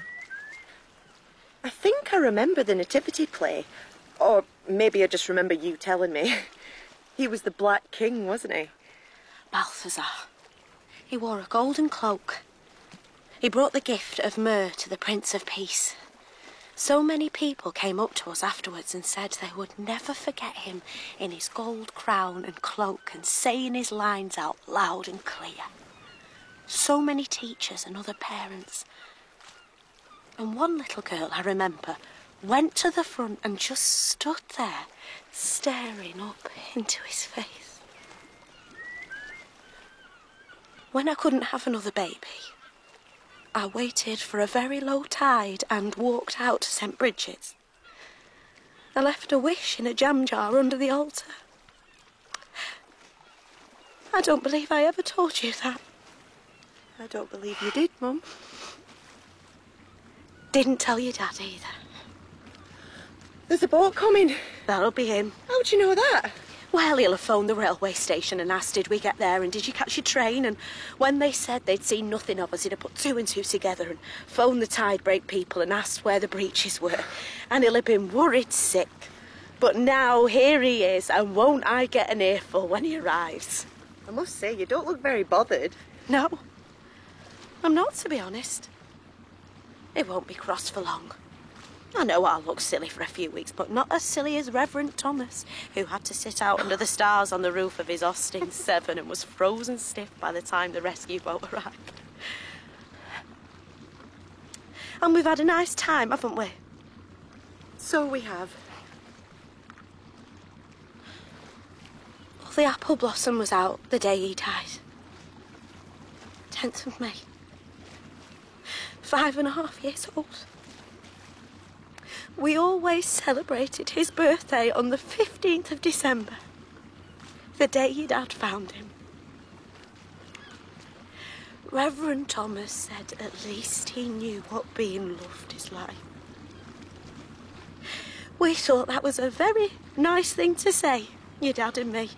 I think I remember the nativity play. Or maybe I just remember you telling me. He was the Black King, wasn't he? Balthazar. He wore a golden cloak. He brought the gift of myrrh to the Prince of Peace. So many people came up to us afterwards and said they would never forget him in his gold crown and cloak and saying his lines out loud and clear. So many teachers and other parents. And one little girl, I remember, went to the front and just stood there, staring up into his face. When I couldn't have another baby, I waited for a very low tide and walked out to St. Bridget's. I left a wish in a jam jar under the altar. I don't believe I ever told you that. I don't believe you did, Mum. Didn't tell your dad either. There's a boat coming. That'll be him. How'd you know that? Well, he'll have phoned the railway station and asked, did we get there and did you catch your train? And when they said they'd seen nothing of us, he'd have put 2 and 2 together and phoned the tide break people and asked where the breaches were. And he'll have been worried sick. But now here he is, and won't I get an earful when he arrives? I must say, you don't look very bothered. No, I'm not, to be honest. It won't be cross for long. I know I'll look silly for a few weeks, but not as silly as Reverend Thomas, who had to sit out under the stars on the roof of his Austin 7 and was frozen stiff by the time the rescue boat arrived. And we've had a nice time, haven't we? So we have. Well, the apple blossom was out the day he died. 10th of May. 5.5 years old. We always celebrated his birthday on the 15th of December, the day your dad found him. Reverend Thomas said at least he knew what being loved is like. We thought that was a very nice thing to say, your dad and me.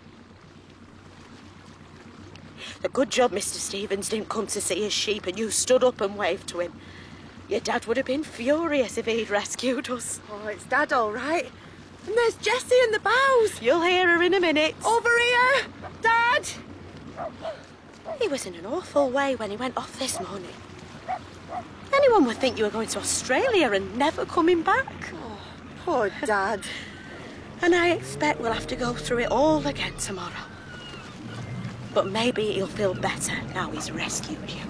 A good job Mr. Stevens didn't come to see his sheep and you stood up and waved to him. Your dad would have been furious if he'd rescued us. Oh, it's Dad all right. And there's Jessie in the bows. You'll hear her in a minute. Over here! Dad! He was in an awful way when he went off this morning. Anyone would think you were going to Australia and never coming back. Oh, poor Dad. And I expect we'll have to go through it all again tomorrow. But maybe he'll feel better now he's rescued you.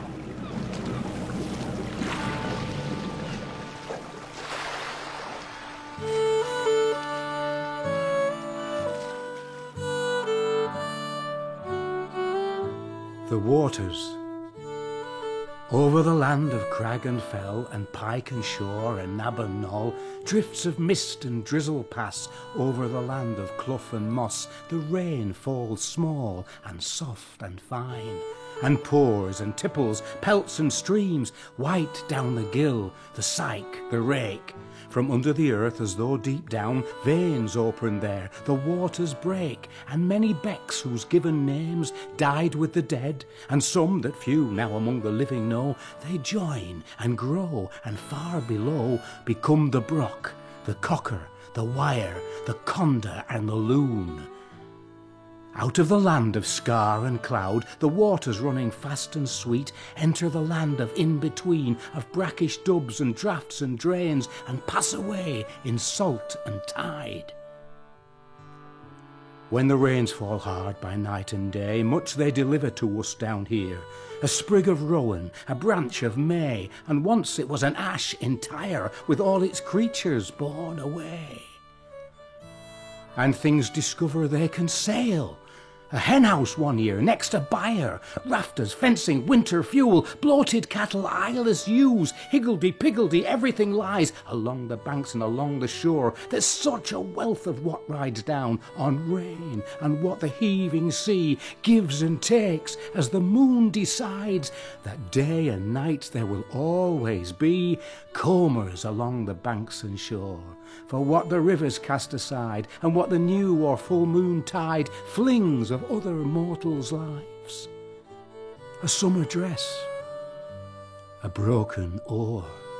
The waters. Over the land of crag and fell, and pike and shore, and nab and knoll, drifts of mist and drizzle pass. Over the land of clough and moss, the rain falls small and soft and fine, and pours and tipples, pelts and streams, white down the gill, the syke, the rake. From under the earth, as though deep down, veins open there, the waters break, and many becks whose given names died with the dead, and some that few now among the living know, they join and grow, and far below become the brock, the cocker, the wire, the conder, and the loon. Out of the land of scar and cloud, the waters running fast and sweet, enter the land of in-between, of brackish dubs and draughts and drains, and pass away in salt and tide. When the rains fall hard by night and day, much they deliver to us down here. A sprig of rowan, a branch of may, and once it was an ash entire, with all its creatures borne away. And things discover they can sail. A henhouse one year, next a byre, rafters, fencing, winter fuel, bloated cattle, eyeless ewes, higgledy-piggledy, everything lies along the banks and along the shore. There's such a wealth of what rides down on rain, and what the heaving sea gives and takes, as the moon decides that day and night there will always be combers along the banks and shore. For what the rivers cast aside, and what the new or full moon tide flings of other mortals' lives. A summer dress, a broken oar.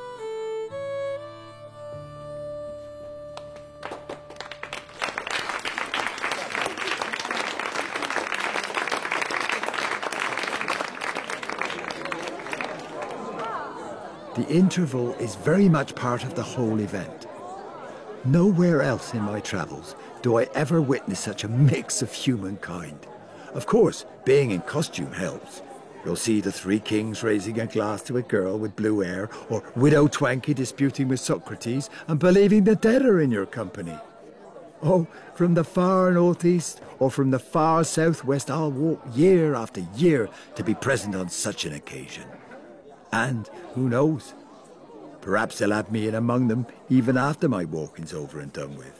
The interval is very much part of the whole event. Nowhere else in my travels do I ever witness such a mix of humankind. Of course, being in costume helps. You'll see the three kings raising a glass to a girl with blue hair, or Widow Twankey disputing with Socrates and believing the dead are in your company. Oh, from the far northeast or from the far southwest, I'll walk year after year to be present on such an occasion. And who knows? Perhaps they'll have me in among them even after my walking's over and done with.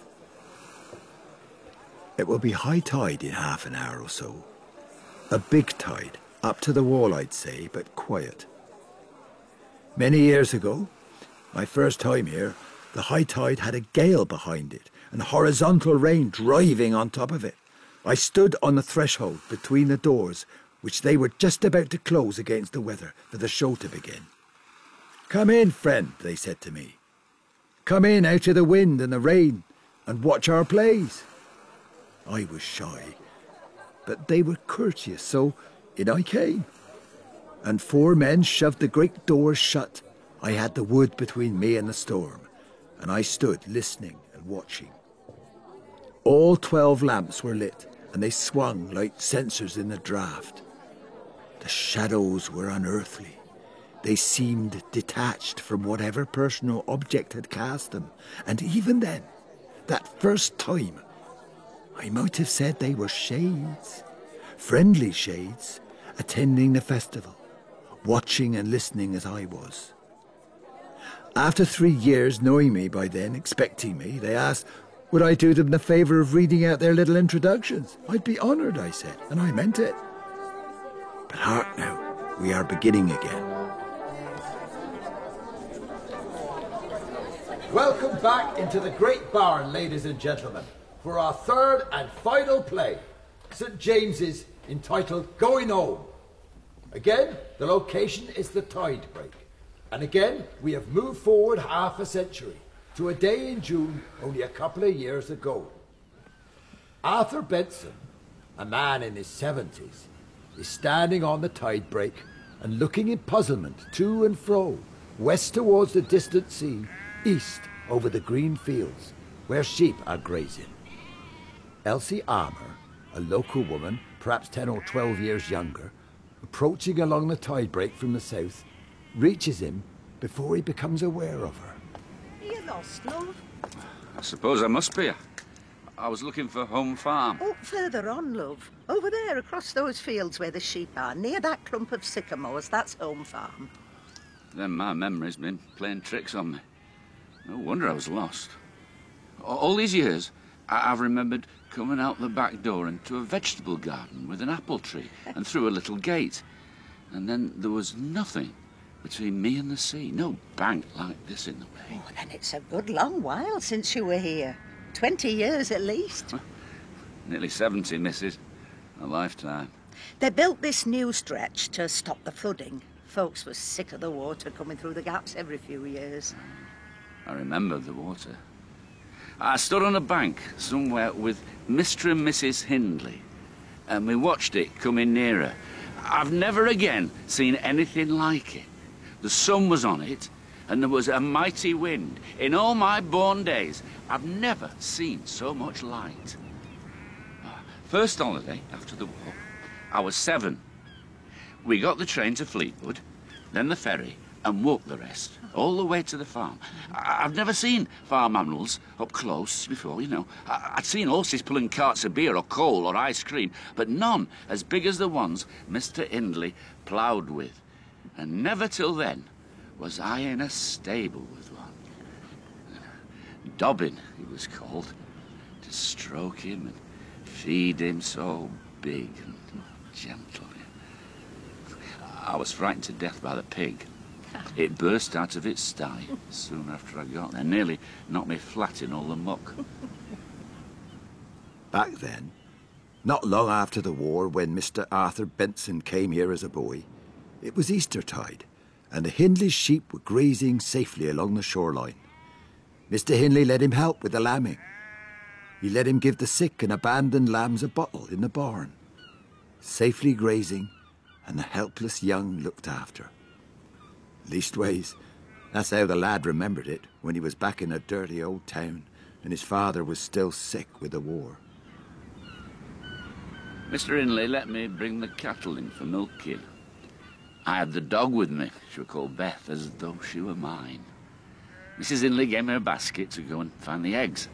It will be high tide in half an hour or so. A big tide, up to the wall I'd say, but quiet. Many years ago, my first time here, the high tide had a gale behind it and horizontal rain driving on top of it. I stood on the threshold between the doors, which they were just about to close against the weather for the show to begin. "Come in, friend," they said to me. "Come in out of the wind and the rain and watch our plays." I was shy, but they were courteous, so in I came. And 4 men shoved the great doors shut. I had the wood between me and the storm, and I stood listening and watching. All 12 lamps were lit, and they swung like censers in the draught. The shadows were unearthly. They seemed detached from whatever personal object had cast them. And even then, that first time, I might have said they were shades. Friendly shades, attending the festival, watching and listening as I was. After 3 years knowing me by then, expecting me, they asked, would I do them the favour of reading out their little introductions? I'd be honoured, I said, and I meant it. But hark now, we are beginning again. Welcome back into the Great Barn, ladies and gentlemen, for our third and final play, St. James's, entitled Going Home. Again, the location is the Tide Break. And again, we have moved forward half a century to a day in June only a couple of years ago. Arthur Benson, a man in his 70s, is standing on the Tide Break and looking in puzzlement to and fro, west towards the distant sea, east over the green fields where sheep are grazing. Elsie Armour, a local woman, perhaps 10 or 12 years younger, approaching along the Tide Break from the south, reaches him before he becomes aware of her. Are you lost, love? I suppose I must be. I was looking for Home Farm. Oh, further on, love. Over there, across those fields where the sheep are, near that clump of sycamores, that's Home Farm. Then my memory's been playing tricks on me. No wonder I was lost. All these years, I've remembered coming out the back door into a vegetable garden with an apple tree and through a little gate. And then there was nothing between me and the sea. No bank like this in the way. Oh, then it's a good long while since you were here. 20 years at least. Nearly 70, missus. A lifetime. They built this new stretch to stop the flooding. Folks were sick of the water coming through the gaps every few years. I remember the water. I stood on a bank somewhere with Mr. and Mrs. Hindley. and we watched it coming nearer. I've never again seen anything like it. The sun was on it, and there was a mighty wind. In all my born days, I've never seen so much light. First holiday after the war, I was 7. We got the train to Fleetwood, then the ferry, and walked the rest, all the way to the farm. I've never seen farm animals up close before, you know. I'd seen horses pulling carts of beer or coal or ice cream, but none as big as the ones Mr. Hindley ploughed with. And never till then was I in a stable with one. Dobbin, he was called, to stroke him and feed him so big and gentle. I was frightened to death by the pig. It burst out of its sty soon after I got there, nearly knocked me flat in all the muck. Back then, not long after the war, when Mr. Arthur Benson came here as a boy, it was Eastertide, and the Hindley sheep were grazing safely along the shoreline. Mr. Hindley let him help with the lambing. He let him give the sick and abandoned lambs a bottle in the barn. Safely grazing, and the helpless young looked after. Leastways, that's how the lad remembered it when he was back in a dirty old town and his father was still sick with the war. Mr. Hindley let me bring the cattle in for milking. I had the dog with me. She was called Beth, as though she were mine. Mrs. Hindley gave me a basket to go and find the eggs.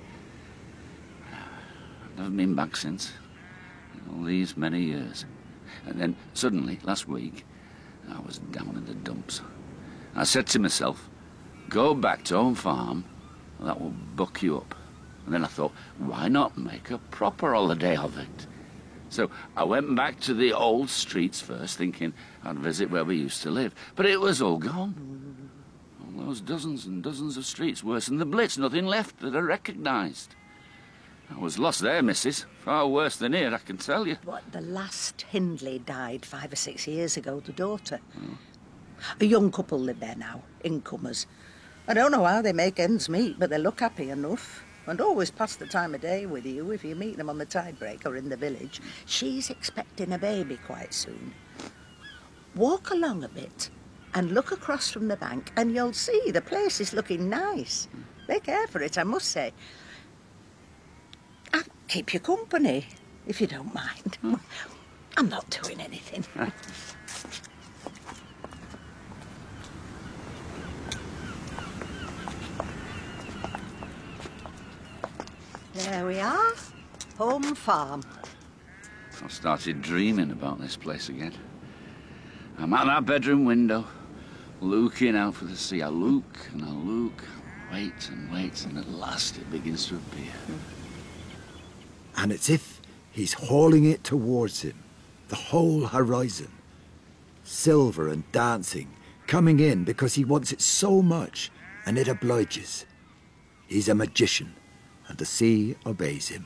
I've never been back since, in all these many years. And then, suddenly, last week, I was down in the dumps. I said to myself, go back to home farm, and that will buck you up. And then I thought, why not make a proper holiday of it? So I went back to the old streets first, thinking I'd visit where we used to live. But it was all gone. All those dozens and dozens of streets, worse than the Blitz, nothing left that I recognised. I was lost there, missus. Far worse than here, I can tell you. What, the last Hindley died 5 or 6 years ago, the daughter. Oh. A young couple live there now, incomers. I don't know how they make ends meet, but they look happy enough. And always pass the time of day with you if you meet them on the tidebreak or in the village. She's expecting a baby quite soon. Walk along a bit and look across from the bank and you'll see the place is looking nice. They care for it, I must say. I'll keep you company, if you don't mind. I'm not doing anything. There we are. Home farm. I've started dreaming about this place again. I'm at that bedroom window, looking out for the sea. I look and I look, wait and wait, and at last it begins to appear. And it's if he's hauling it towards him, the whole horizon. Silver and dancing, coming in because he wants it so much, and it obliges. He's a magician, and the sea obeys him.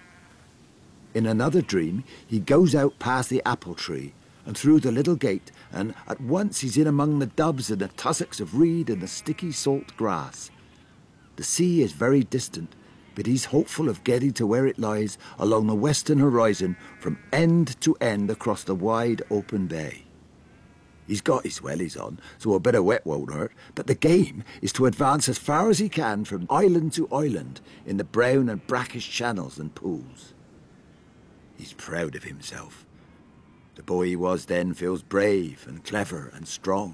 In another dream, he goes out past the apple tree and through the little gate, and at once he's in among the doves and the tussocks of reed and the sticky salt grass. The sea is very distant, but he's hopeful of getting to where it lies along the western horizon from end to end across the wide open bay. He's got his wellies on, so a bit of wet won't hurt, but the game is to advance as far as he can from island to island in the brown and brackish channels and pools. He's proud of himself. The boy he was then feels brave and clever and strong.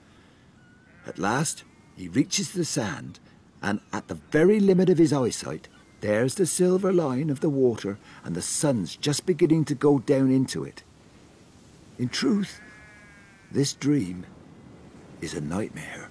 At last, he reaches the sand, and at the very limit of his eyesight, there's the silver line of the water, and the sun's just beginning to go down into it. In truth, this dream is a nightmare.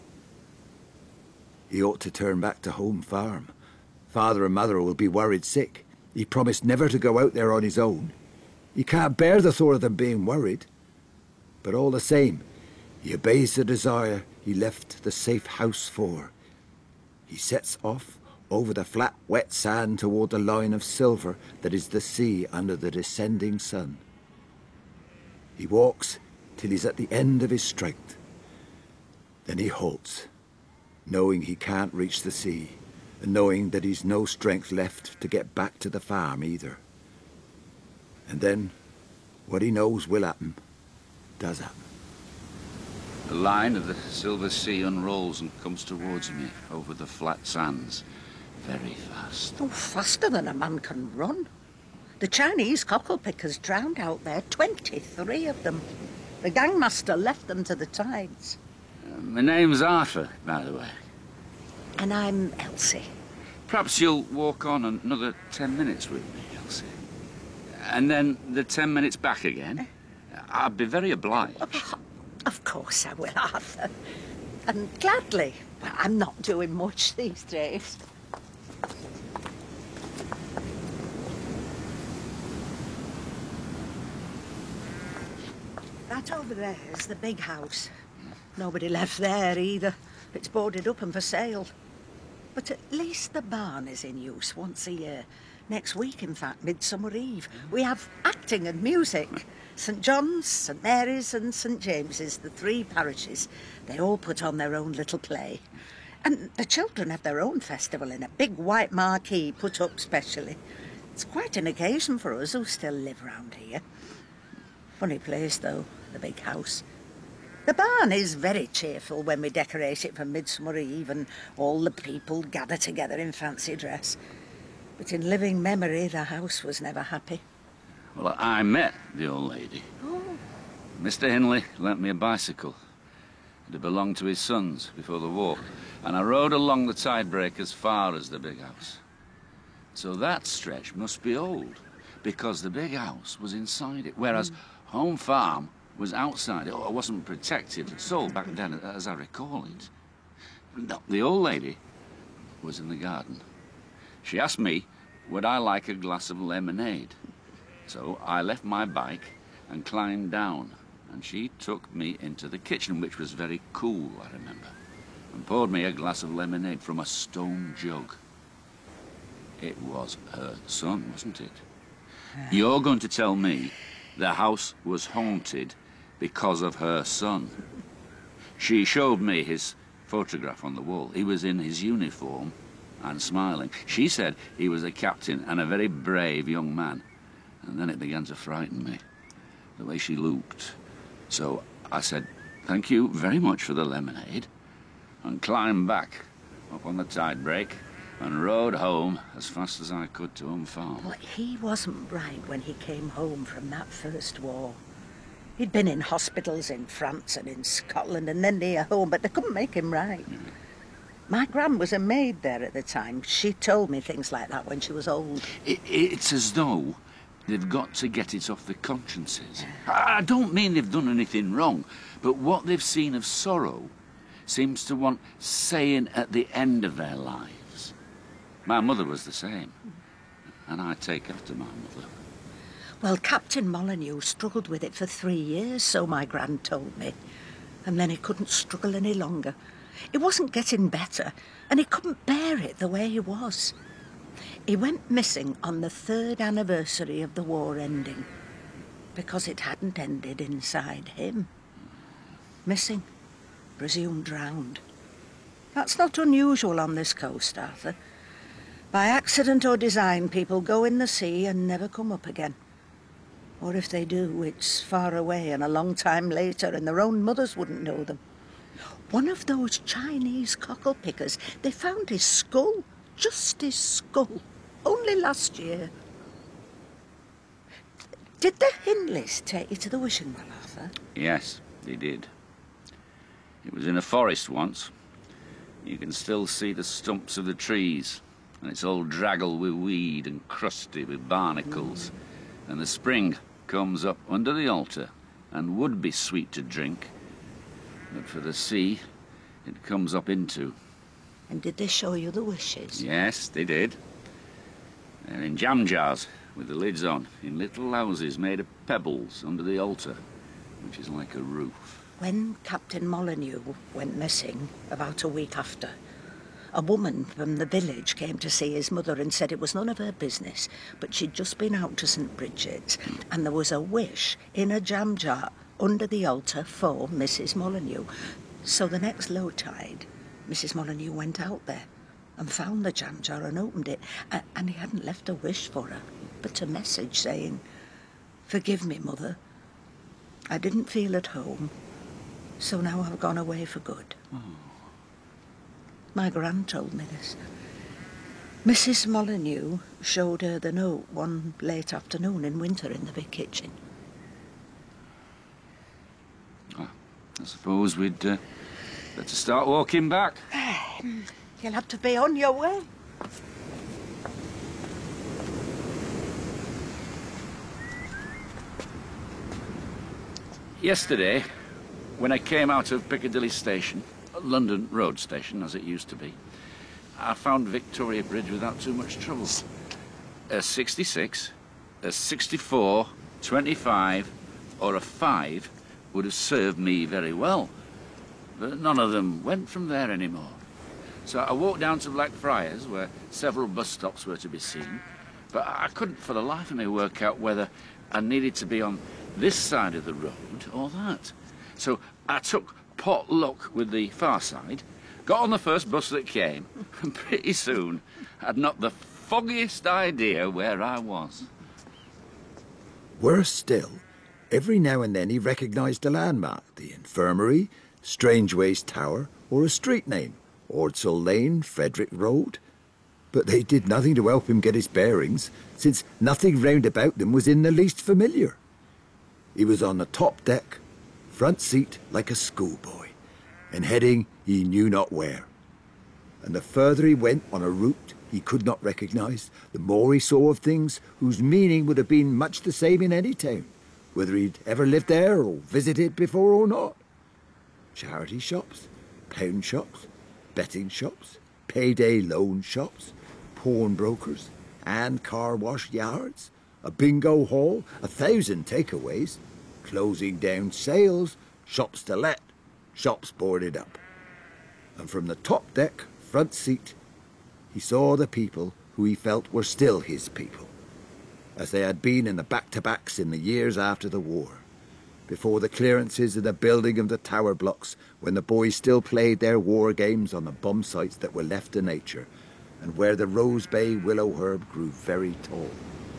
He ought to turn back to home farm. Father and mother will be worried sick. He promised never to go out there on his own. He can't bear the thought of them being worried. But all the same, he obeys the desire he left the safe house for. He sets off over the flat, wet sand toward the line of silver that is the sea under the descending sun. He walks till he's at the end of his strength. Then he halts, knowing he can't reach the sea, and knowing that he's no strength left to get back to the farm either. And then, What he knows will happen, does happen. The line of the silver sea unrolls and comes towards me over the flat sands. Very fast. Oh, faster than a man can run. The Chinese cockle-pickers drowned out there, 23 of them. The gangmaster left them to the tides. My name's Arthur, by the way. And I'm Elsie. Perhaps you'll walk on another 10 minutes with me, Elsie. And then the 10 minutes back again. I'd be very obliged. Of course I will, Arthur. And gladly. Well, I'm not doing much these days. That over there is the big house. Nobody left there either. It's boarded up and for sale. But at least the barn is in use once a year. Next week, in fact, Midsummer Eve. We have acting and music. St John's, St Mary's and St James's, the 3 parishes, they all put on their own little play. And the children have their own festival in a big white marquee put up specially. It's quite an occasion for us who still live round here. Funny place, though, the big house. The barn is very cheerful when we decorate it for Midsummer Eve and all the people gather together in fancy dress. But in living memory, the house was never happy. Well, I met the old lady. Oh. Mr. Hindley lent me a bicycle. It had belonged to his sons before the war, and I rode along the tidebreak as far as the big house. So that stretch must be old, because the big house was inside it, whereas Home Farm was outside it. It wasn't protected at all back then, as I recall it. No, the old lady was in the garden. She asked me, would I like a glass of lemonade? So I left my bike and climbed down, and she took me into the kitchen, which was very cool, I remember, and poured me a glass of lemonade from a stone jug. It was her son, wasn't it? You're going to tell me the house was haunted because of her son? She showed me his photograph on the wall. He was in his uniform and smiling. She said he was a captain and a very brave young man. And then it began to frighten me, the way she looked. So I said, thank you very much for the lemonade, and climbed back up on the tidebreak and rode home as fast as I could to Home Farm. Well, he wasn't right when he came home from that first war. He'd been in hospitals in France and in Scotland and then near home, but they couldn't make him right. My gran was a maid there at the time. She told me things like that when she was old. It's as though they've got to get it off their consciences. I don't mean they've done anything wrong, but what they've seen of sorrow seems to want saying at the end of their lives. My mother was the same, and I take after my mother. Well, Captain Molyneux struggled with it for 3 years, so my gran told me. And then he couldn't struggle any longer. It wasn't getting better, and he couldn't bear it the way he was. He went missing on the 3rd anniversary of the war ending, because it hadn't ended inside him. Missing, presumed drowned. That's not unusual on this coast, Arthur. By accident or design, people go in the sea and never come up again. Or if they do, it's far away and a long time later, and their own mothers wouldn't know them. One of those Chinese cockle-pickers, they found his skull, just his skull, only last year. Did the Hindleys take you to the Wishing Well, Arthur? Yes, they did. It was in a forest once. You can still see the stumps of the trees, and it's all draggled with weed and crusty with barnacles. And the spring comes up under the altar and would be sweet to drink, but for the sea it comes up into. And did they show you the wishes? Yes, they did. They're in jam jars with the lids on, in little houses made of pebbles under the altar, which is like a roof. When Captain Molyneux went missing, about a week after, a woman from the village came to see his mother and said it was none of her business, but she'd just been out to St Bridget's, and there was a wish in a jam jar under the altar for Mrs Molyneux. So the next low tide, Mrs Molyneux went out there and found the jam jar and opened it, and he hadn't left a wish for her, but a message saying, Forgive me, Mother. I didn't feel at home, so now I've gone away for good. Oh. My gran told me this. Mrs. Molyneux showed her the note one late afternoon in winter in the big kitchen. Well, I suppose we'd better start walking back. You'll have to be on your way. Yesterday, when I came out of Piccadilly Station, London Road Station, as it used to be, I found Victoria Bridge without too much trouble. A 66, a 64, 25, or a 5 would have served me very well. But none of them went from there anymore. So I walked down to Blackfriars, where several bus stops were to be seen, but I couldn't for the life of me work out whether I needed to be on this side of the road or that. So I took pot luck with the far side, got on the first bus that came, and pretty soon I'd not the foggiest idea where I was. Worse still, every now and then he recognised a landmark, the infirmary, Strangeways Tower, or a street name, Ordsall Lane, Frederick Road. But they did nothing to help him get his bearings, since nothing round about them was in the least familiar. He was on the top deck, front seat like a schoolboy, and heading he knew not where. And the further he went on a route he could not recognise, the more he saw of things whose meaning would have been much the same in any town, whether he'd ever lived there or visited before or not. Charity shops, pound shops, betting shops, payday loan shops, pawnbrokers, and car wash yards, a bingo hall, 1,000 takeaways, closing down sales, shops to let, shops boarded up. And from the top deck, front seat, he saw the people who he felt were still his people, as they had been in the back-to-backs in the years after the war, before the clearances and the building of the tower blocks, when the boys still played their war games on the bomb sites that were left to nature, and where the Rose Bay willow herb grew very tall.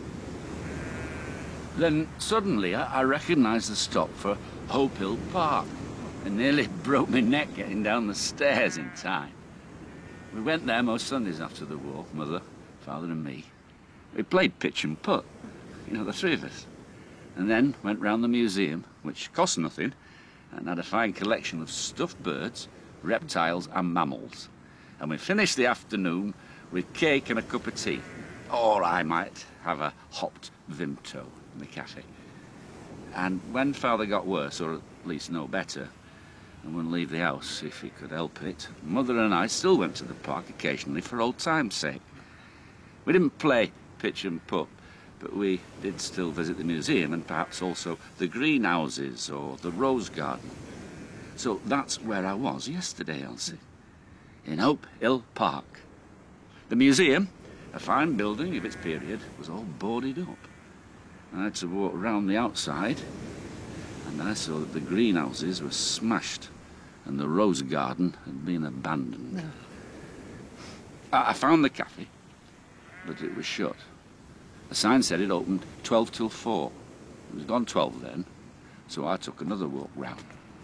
Then suddenly I recognised the stop for Hope Hill Park, and nearly broke my neck getting down the stairs in time. We went there most Sundays after the war, Mother, Father and me. We played pitch and putt, the three of us. And then went round the museum, which cost nothing, and had a fine collection of stuffed birds, reptiles and mammals. And we finished the afternoon with cake and a cup of tea. Or I might have a hopped Vimto in the cafe. And when Father got worse, or at least no better, and wouldn't leave the house if he could help it, Mother and I still went to the park occasionally for old time's sake. We didn't play pitch and putt, but we did still visit the museum and perhaps also the greenhouses or the rose garden. So that's where I was yesterday, Elsie, in Hope Hill Park. The museum, a fine building of its period, was all boarded up. I had to walk round the outside, and I saw that the greenhouses were smashed and the rose garden had been abandoned. No. I found the cafe, but it was shut. The sign said it opened 12 till 4. It was gone 12 then, so I took another walk round.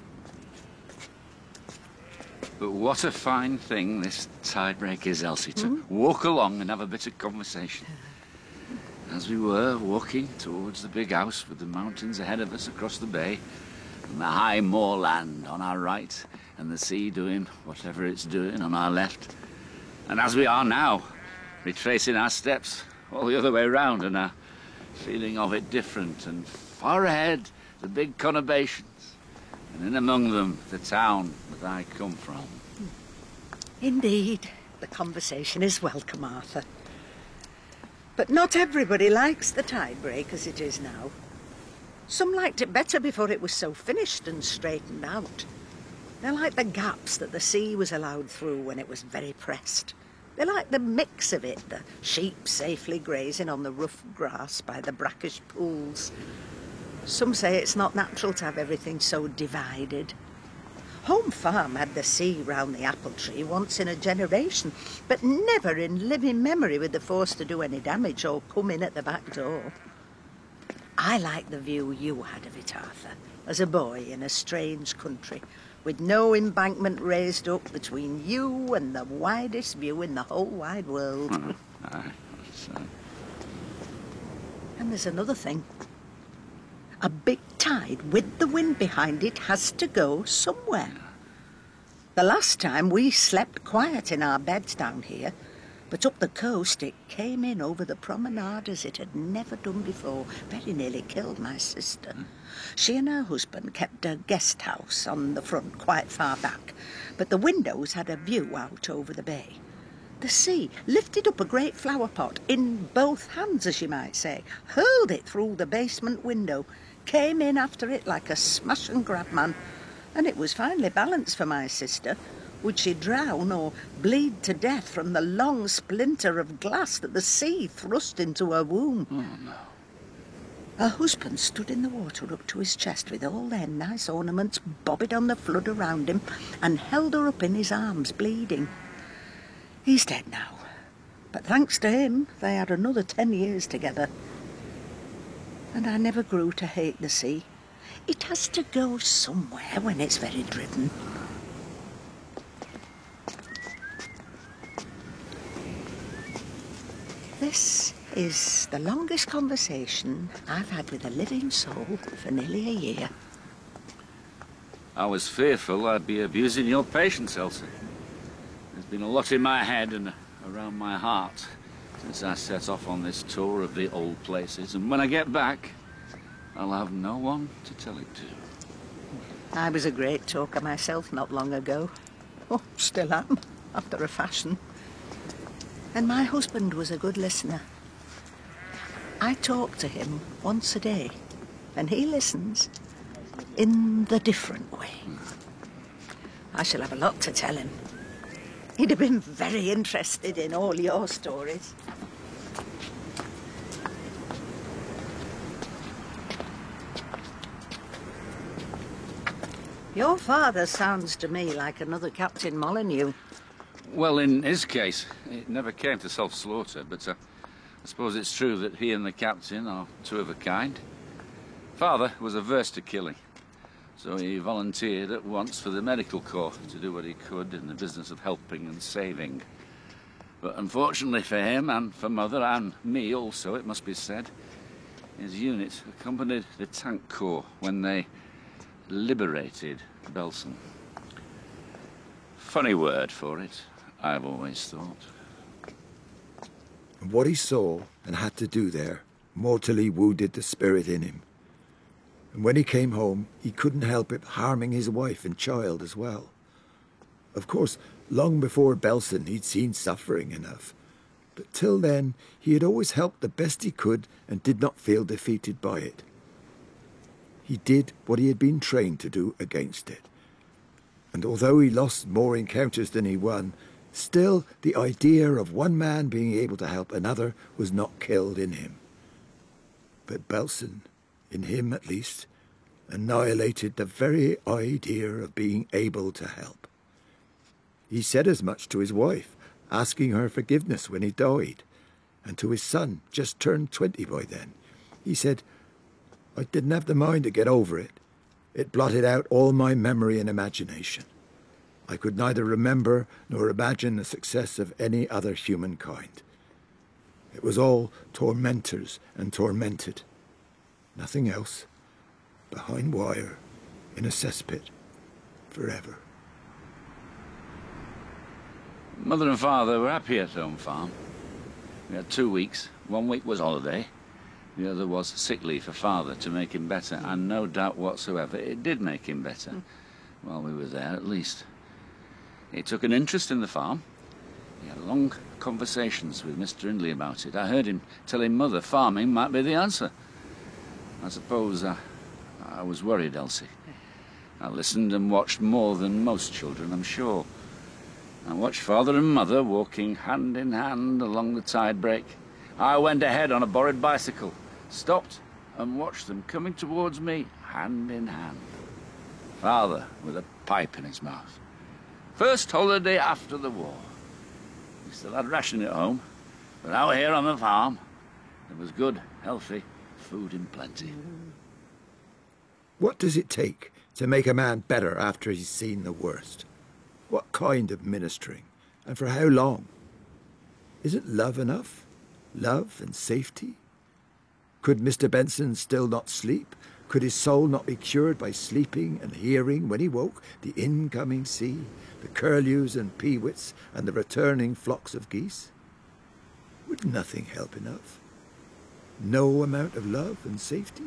But what a fine thing this tidebreak is, Elsie, to walk along and have a bit of conversation. As we were walking towards the big house with the mountains ahead of us across the bay, and the high moorland on our right, and the sea doing whatever it's doing on our left. And as we are now, retracing our steps all the other way round, and our feeling of it different, and far ahead, the big conurbations, and in among them, the town that I come from. Indeed, the conversation is welcome, Arthur. But not everybody likes the tidebreak as it is now. Some liked it better before it was so finished and straightened out. They like the gaps that the sea was allowed through when it was very pressed. They like the mix of it, the sheep safely grazing on the rough grass by the brackish pools. Some say it's not natural to have everything so divided. Home Farm had the sea round the apple tree once in a generation, but never in living memory with the force to do any damage or come in at the back door. I like the view you had of it, Arthur, as a boy in a strange country, with no embankment raised up between you and the widest view in the whole wide world. And there's another thing. A big tide with the wind behind it has to go somewhere. The last time we slept quiet in our beds down here, but up the coast it came in over the promenade as it had never done before. Very nearly killed my sister. She and her husband kept a guest house on the front, quite far back, but the windows had a view out over the bay. The sea lifted up a great flower pot in both hands, as you might say, hurled it through the basement window, came in after it like a smash and grab man, and it was finely balanced for my sister. Would she drown or bleed to death from the long splinter of glass that the sea thrust into her womb? Oh, no. Her husband stood in the water up to his chest with all their nice ornaments bobbing on the flood around him and held her up in his arms, bleeding. He's dead now, but thanks to him, they had another 10 years together. And I never grew to hate the sea. It has to go somewhere when it's very driven. This is the longest conversation I've had with a living soul for nearly a year. I was fearful I'd be abusing your patience, Elsie. There's been a lot in my head and around my heart since I set off on this tour of the old places, and when I get back, I'll have no one to tell it to. I was a great talker myself not long ago. Oh, still am, after a fashion. And my husband was a good listener. I talk to him once a day, and he listens in the different way. I shall have a lot to tell him. He'd have been very interested in all your stories. Your father sounds to me like another Captain Molyneux. Well, in his case, it never came to self-slaughter, but I suppose it's true that he and the captain are two of a kind. Father was averse to killing, so he volunteered at once for the medical corps to do what he could in the business of helping and saving. But unfortunately for him, and for Mother, and me also, it must be said, his unit accompanied the tank corps when they liberated Belsen. Funny word for it, I've always thought. And what he saw and had to do there mortally wounded the spirit in him. And when he came home, he couldn't help it harming his wife and child as well. Of course, long before Belsen, he'd seen suffering enough. But till then, he had always helped the best he could and did not feel defeated by it. He did what he had been trained to do against it. And although he lost more encounters than he won, still the idea of one man being able to help another was not killed in him. But Belsen, in him at least, annihilated the very idea of being able to help. He said as much to his wife, asking her forgiveness when he died, and to his son, just turned 20 by then. He said, "I didn't have the mind to get over it. It blotted out all my memory and imagination. I could neither remember nor imagine the success of any other humankind. It was all tormentors and tormented. Nothing else. Behind wire, in a cesspit, forever." Mother and Father were happy at home farm. We had 2 weeks. 1 week was holiday. The other was sick leave for Father to make him better, and no doubt whatsoever it did make him better. While we were there, at least. He took an interest in the farm. He had long conversations with Mr. Hindley about it. I heard him telling Mother farming might be the answer. I suppose I was worried, Elsie. I listened and watched more than most children, I'm sure. I watched Father and Mother walking hand in hand along the tide break. I went ahead on a borrowed bicycle, stopped and watched them coming towards me, hand in hand. Father with a pipe in his mouth. First holiday after the war. We still had ration at home, but out here on the farm, it was good, healthy, food in plenty. What does it take to make a man better after he's seen the worst? What kind of ministering? And for how long? Isn't love enough? Love and safety? Could Mr. Benson still not sleep? Could his soul not be cured by sleeping and hearing, when he woke, the incoming sea, the curlews and peewits, and the returning flocks of geese? Would nothing help enough? No amount of love and safety?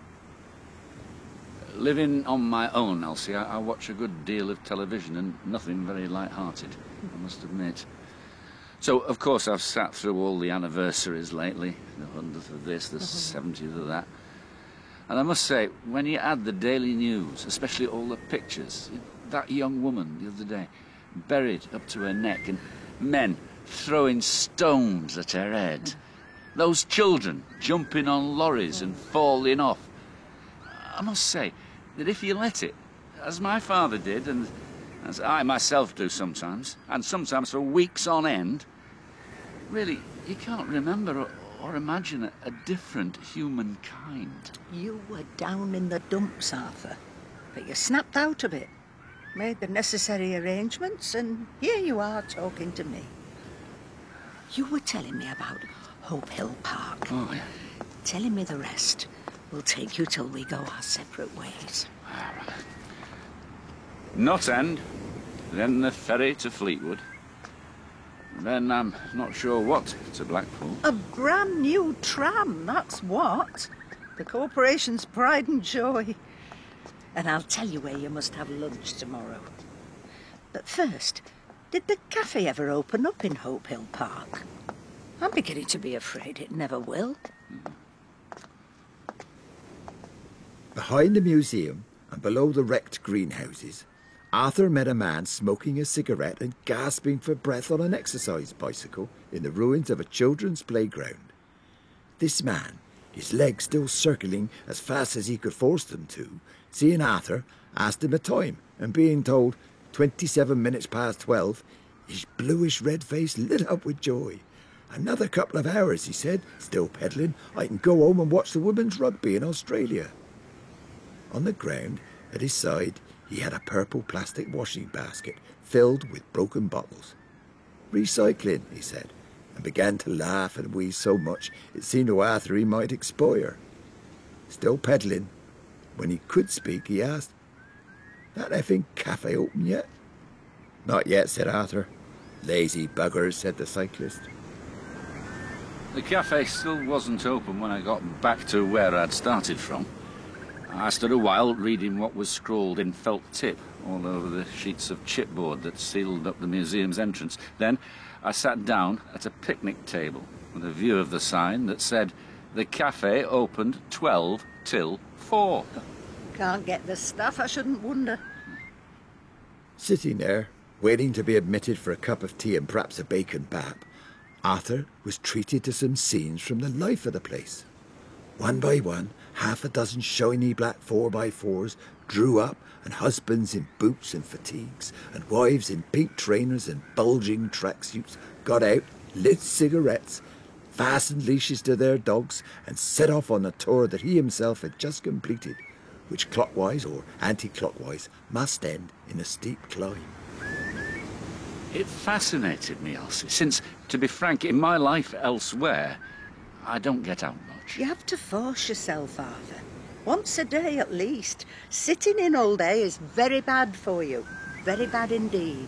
Living on my own, Elsie, I watch a good deal of television and nothing very light-hearted, I must admit. So, of course, I've sat through all the anniversaries lately, the 100th of this, the 70th of that. And I must say, when you add the daily news, especially all the pictures, that young woman the other day, buried up to her neck, and men throwing stones at her head, those children jumping on lorries and falling off, I must say that if you let it, as my father did, and as I myself do sometimes, and sometimes for weeks on end, really, you can't remember or imagine a different humankind. You were down in the dumps, Arthur, but you snapped out of it, made the necessary arrangements, and here you are talking to me. You were telling me about Hope Hill Park. Oh, yeah. Telling me the rest will take you till we go our separate ways. Knot End, then the ferry to Fleetwood. Then I'm not sure what to Blackpool. A brand new tram, that's what. The corporation's pride and joy. And I'll tell you where you must have lunch tomorrow. But first, did the cafe ever open up in Hope Hill Park? I'm beginning to be afraid it never will. Behind the museum and below the wrecked greenhouses, Arthur met a man smoking a cigarette and gasping for breath on an exercise bicycle in the ruins of a children's playground. This man, his legs still circling as fast as he could force them to, seeing Arthur, asked him a time, and being told 27 minutes past 12, his bluish-red face lit up with joy. "Another couple of hours," he said, still pedalling. "I can go home and watch the women's rugby in Australia." On the ground, at his side, he had a purple plastic washing basket filled with broken bottles. "Recycling," he said, and began to laugh and wheeze so much it seemed to Arthur he might expire. Still pedalling, when he could speak, he asked, "That effing cafe open yet?" "Not yet," said Arthur. "Lazy buggers," said the cyclist. The cafe still wasn't open when I got back to where I'd started from. I stood a while reading what was scrawled in felt tip all over the sheets of chipboard that sealed up the museum's entrance. Then I sat down at a picnic table with a view of the sign that said, "The cafe opened 12 till 4. Can't get the stuff, I shouldn't wonder. Sitting there, waiting to be admitted for a cup of tea and perhaps a bacon bap, Arthur was treated to some scenes from the life of the place. One by one, half a dozen shiny black 4x4s drew up, and husbands in boots and fatigues, and wives in pink trainers and bulging tracksuits got out, lit cigarettes, fastened leashes to their dogs, and set off on a tour that he himself had just completed, which clockwise or anti-clockwise must end in a steep climb. It fascinated me, Elsie, since, to be frank, in my life elsewhere, I don't get out much. You have to force yourself, Arthur. Once a day at least. Sitting in all day is very bad for you. Very bad indeed.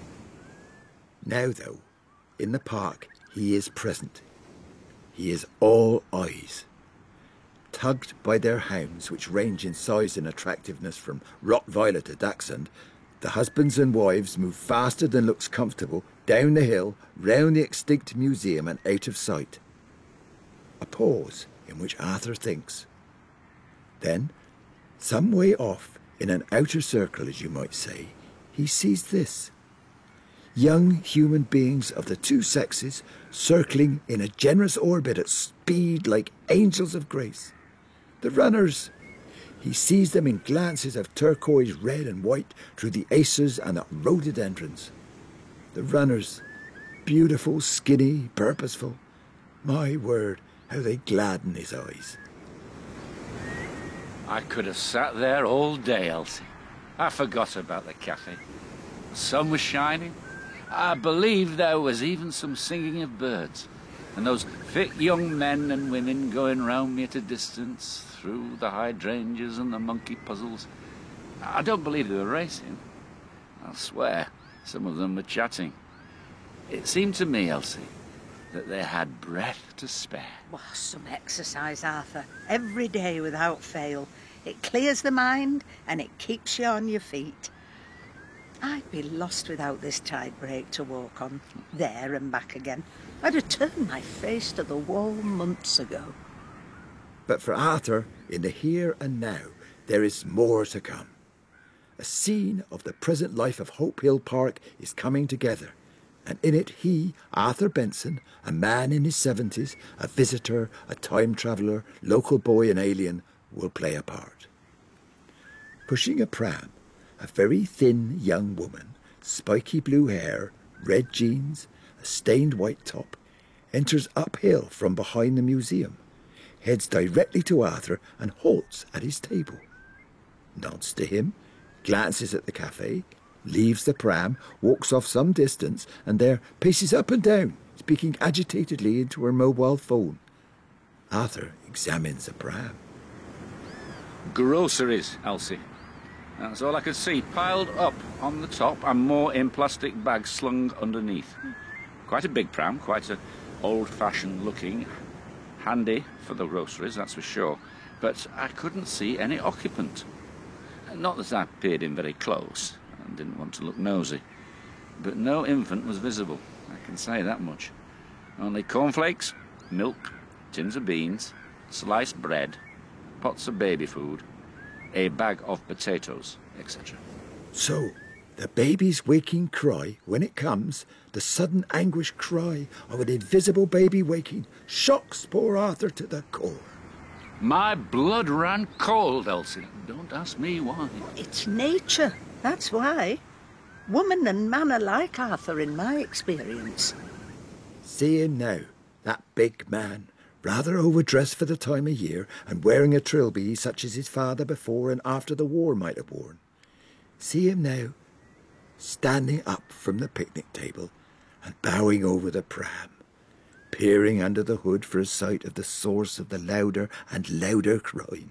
Now, though, in the park, he is present. He is all eyes. Tugged by their hounds, which range in size and attractiveness from Rottweiler to Dachshund, the husbands and wives move faster than looks comfortable down the hill, round the extinct museum and out of sight. A pause in which Arthur thinks. Then, some way off, in an outer circle, as you might say, he sees this. Young human beings of the two sexes circling in a generous orbit at speed like angels of grace. The runners. He sees them in glances of turquoise red and white through the aces and the rhododendrons. The runners, beautiful, skinny, purposeful. My word, how they gladden his eyes. I could have sat there all day, Elsie. I forgot about the cafe. The sun was shining. I believe there was even some singing of birds. And those fit young men and women going round me at a distance through the hydrangeas and the monkey puzzles. I don't believe they were racing. I'll swear some of them were chatting. It seemed to me, Elsie, that they had breath to spare. Well, some exercise, Arthur. Every day without fail. It clears the mind and it keeps you on your feet. I'd be lost without this tide break to walk on, there and back again. I'd have turned my face to the wall months ago. But for Arthur, in the here and now, there is more to come. A scene of the present life of Hope Hill Park is coming together, and in it he, Arthur Benson, a man in his 70s, a visitor, a time traveller, local boy and alien, will play a part. Pushing a pram, a very thin young woman, spiky blue hair, red jeans, a stained white top, enters uphill from behind the museum, heads directly to Arthur and halts at his table. Nods to him, glances at the cafe, leaves the pram, walks off some distance, and there paces up and down, speaking agitatedly into her mobile phone. Arthur examines the pram. Groceries, Elsie. That's all I could see, piled up on the top and more in plastic bags slung underneath. Quite a big pram, quite an old-fashioned looking. Handy for the groceries, that's for sure. But I couldn't see any occupant. Not that I peered in very close and didn't want to look nosy. But no infant was visible, I can say that much. Only cornflakes, milk, tins of beans, sliced bread, pots of baby food, a bag of potatoes, etc. So, the baby's waking cry, when it comes, the sudden anguish cry of an invisible baby waking, shocks poor Arthur to the core. My blood ran cold, Elsie. Don't ask me why. It's nature, that's why. Woman and man are like, Arthur, in my experience. See him now, that big man, rather overdressed for the time of year and wearing a trilby such as his father before and after the war might have worn. See him now, standing up from the picnic table and bowing over the pram, peering under the hood for a sight of the source of the louder and louder crying.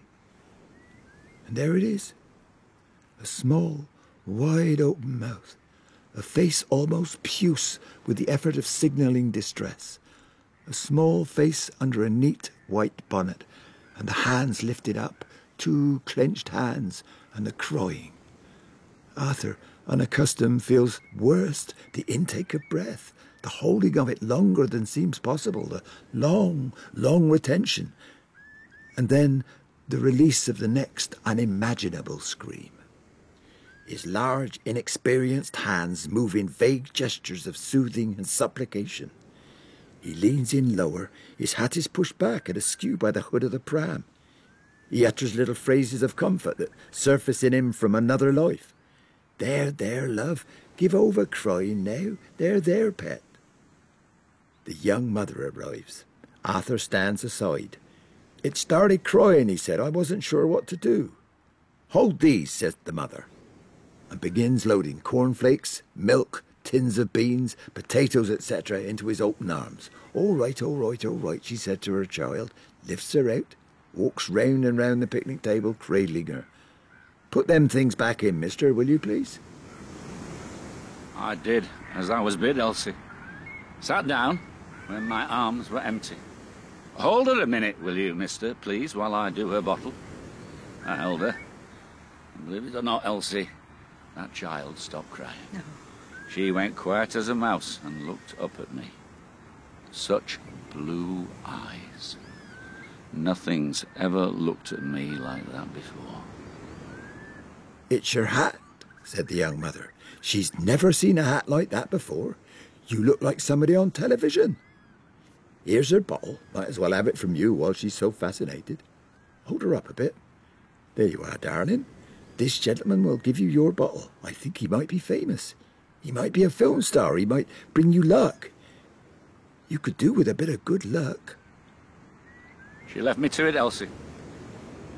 And there it is, a small, wide-open mouth, a face almost puce with the effort of signalling distress, a small face under a neat white bonnet, and the hands lifted up, two clenched hands, and the crying. Arthur, unaccustomed, feels worst the intake of breath, the holding of it longer than seems possible, the long, long retention, and then the release of the next unimaginable scream. His large, inexperienced hands move in vague gestures of soothing and supplication. He leans in lower, his hat is pushed back and askew by the hood of the pram. He utters little phrases of comfort that surface in him from another life. There, there, love, give over crying now. There, pet. The young mother arrives. Arthur stands aside. It started crying, he said. I wasn't sure what to do. Hold these, says the mother, and begins loading cornflakes, milk, tins of beans, potatoes, etc. into his open arms. All right, she said to her child, lifts her out, walks round and round the picnic table, cradling her. Put them things back in, mister, will you please? I did, as I was bid, Elsie. Sat down when my arms were empty. Hold her a minute, will you, mister, please, while I do her bottle. I held her. And believe it or not, Elsie, that child stopped crying. No. She went quiet as a mouse and looked up at me. Such blue eyes. Nothing's ever looked at me like that before. It's your hat, said the young mother. She's never seen a hat like that before. You look like somebody on television. Here's her bottle. Might as well have it from you while she's so fascinated. Hold her up a bit. There you are, darling. This gentleman will give you your bottle. I think he might be famous. He might be a film star. He might bring you luck. You could do with a bit of good luck. She left me to it, Elsie.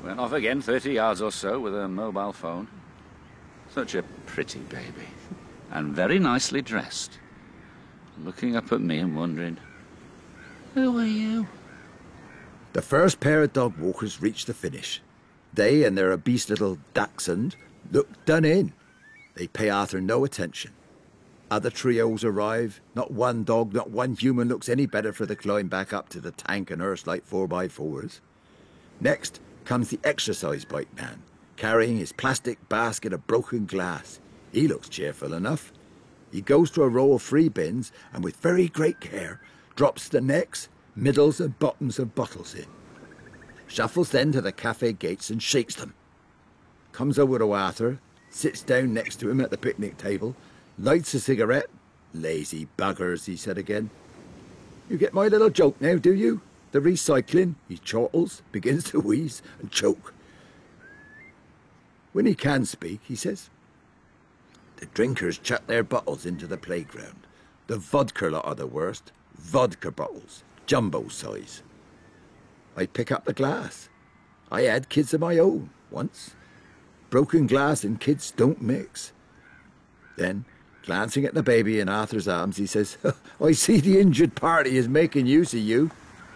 Went off again 30 yards or so with her mobile phone. Such a pretty baby. And very nicely dressed. Looking up at me and wondering, who are you? The first pair of dog walkers reached the finish. They and their obese little dachshund looked done in. They pay Arthur no attention. Other trios arrive. Not one dog, not one human looks any better for the climb back up to the tank and hearse like 4x4s. Next comes the exercise bike man, carrying his plastic basket of broken glass. He looks cheerful enough. He goes to a row of free bins and with very great care drops the necks, middles and bottoms of bottles in. Shuffles then to the cafe gates and shakes them. Comes over to Arthur, sits down next to him at the picnic table, lights a cigarette. Lazy buggers, he said again. You get my little joke now, do you? The recycling, he chortles, begins to wheeze and choke. When he can speak, he says, the drinkers chuck their bottles into the playground. The vodka lot are the worst. Vodka bottles, jumbo size. I pick up the glass. I had kids of my own once. Broken glass and kids don't mix. Then, glancing at the baby in Arthur's arms, he says, I see the injured party is making use of you.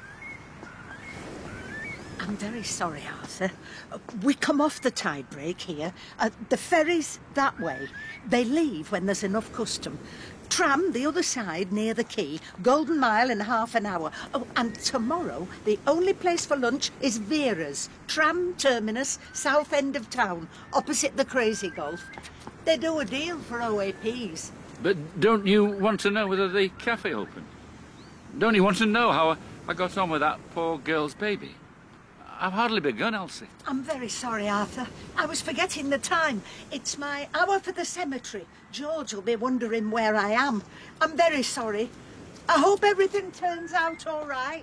I'm very sorry, Arthur. We come off the tide break here. The ferry's that way. They leave when there's enough custom. Tram the other side near the quay. Golden Mile in half an hour. Oh, and tomorrow the only place for lunch is Vera's. Tram terminus, south end of town, opposite the Crazy Golf. They do a deal for OAPs. But don't you want to know whether the cafe opened? Don't you want to know how I got on with that poor girl's baby? I've hardly begun, Elsie. I'm very sorry, Arthur. I was forgetting the time. It's my hour for the cemetery. George will be wondering where I am. I'm very sorry. I hope everything turns out all right.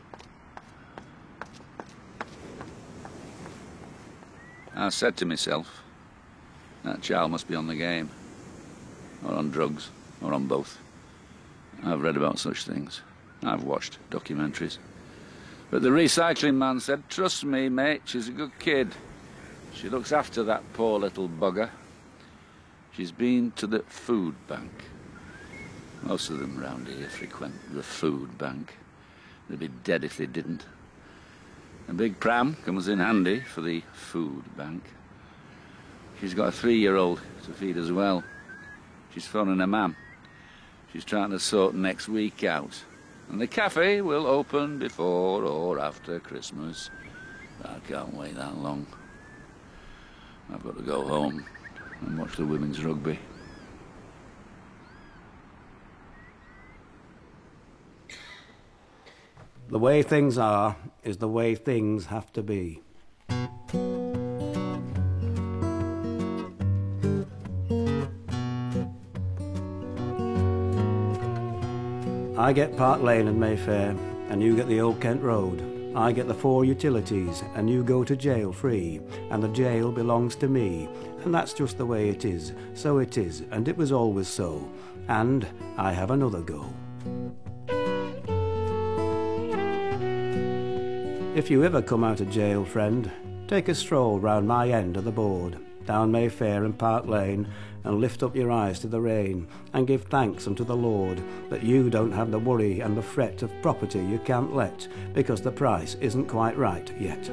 I said to myself, that child must be on the game. Or on drugs, or on both. I've read about such things. I've watched documentaries. But the recycling man said, trust me, mate, she's a good kid. She looks after that poor little bugger. She's been to the food bank. Most of them round here frequent the food bank. They'd be dead if they didn't. A big pram comes in handy for the food bank. She's got a 3-year-old to feed as well. She's phoning her mum. She's trying to sort next week out. And the cafe will open before or after Christmas. I can't wait that long. I've got to go home and watch the women's rugby. The way things are is the way things have to be. I get Park Lane and Mayfair, and you get the Old Kent Road. I get the 4 utilities, and you go to jail free, and the jail belongs to me. And that's just the way it is. So it is, and it was always so. And I have another go. If you ever come out of jail, friend, take a stroll round my end of the board, down Mayfair and Park Lane, and lift up your eyes to the rain, and give thanks unto the Lord that you don't have the worry and the fret of property you can't let, because the price isn't quite right yet.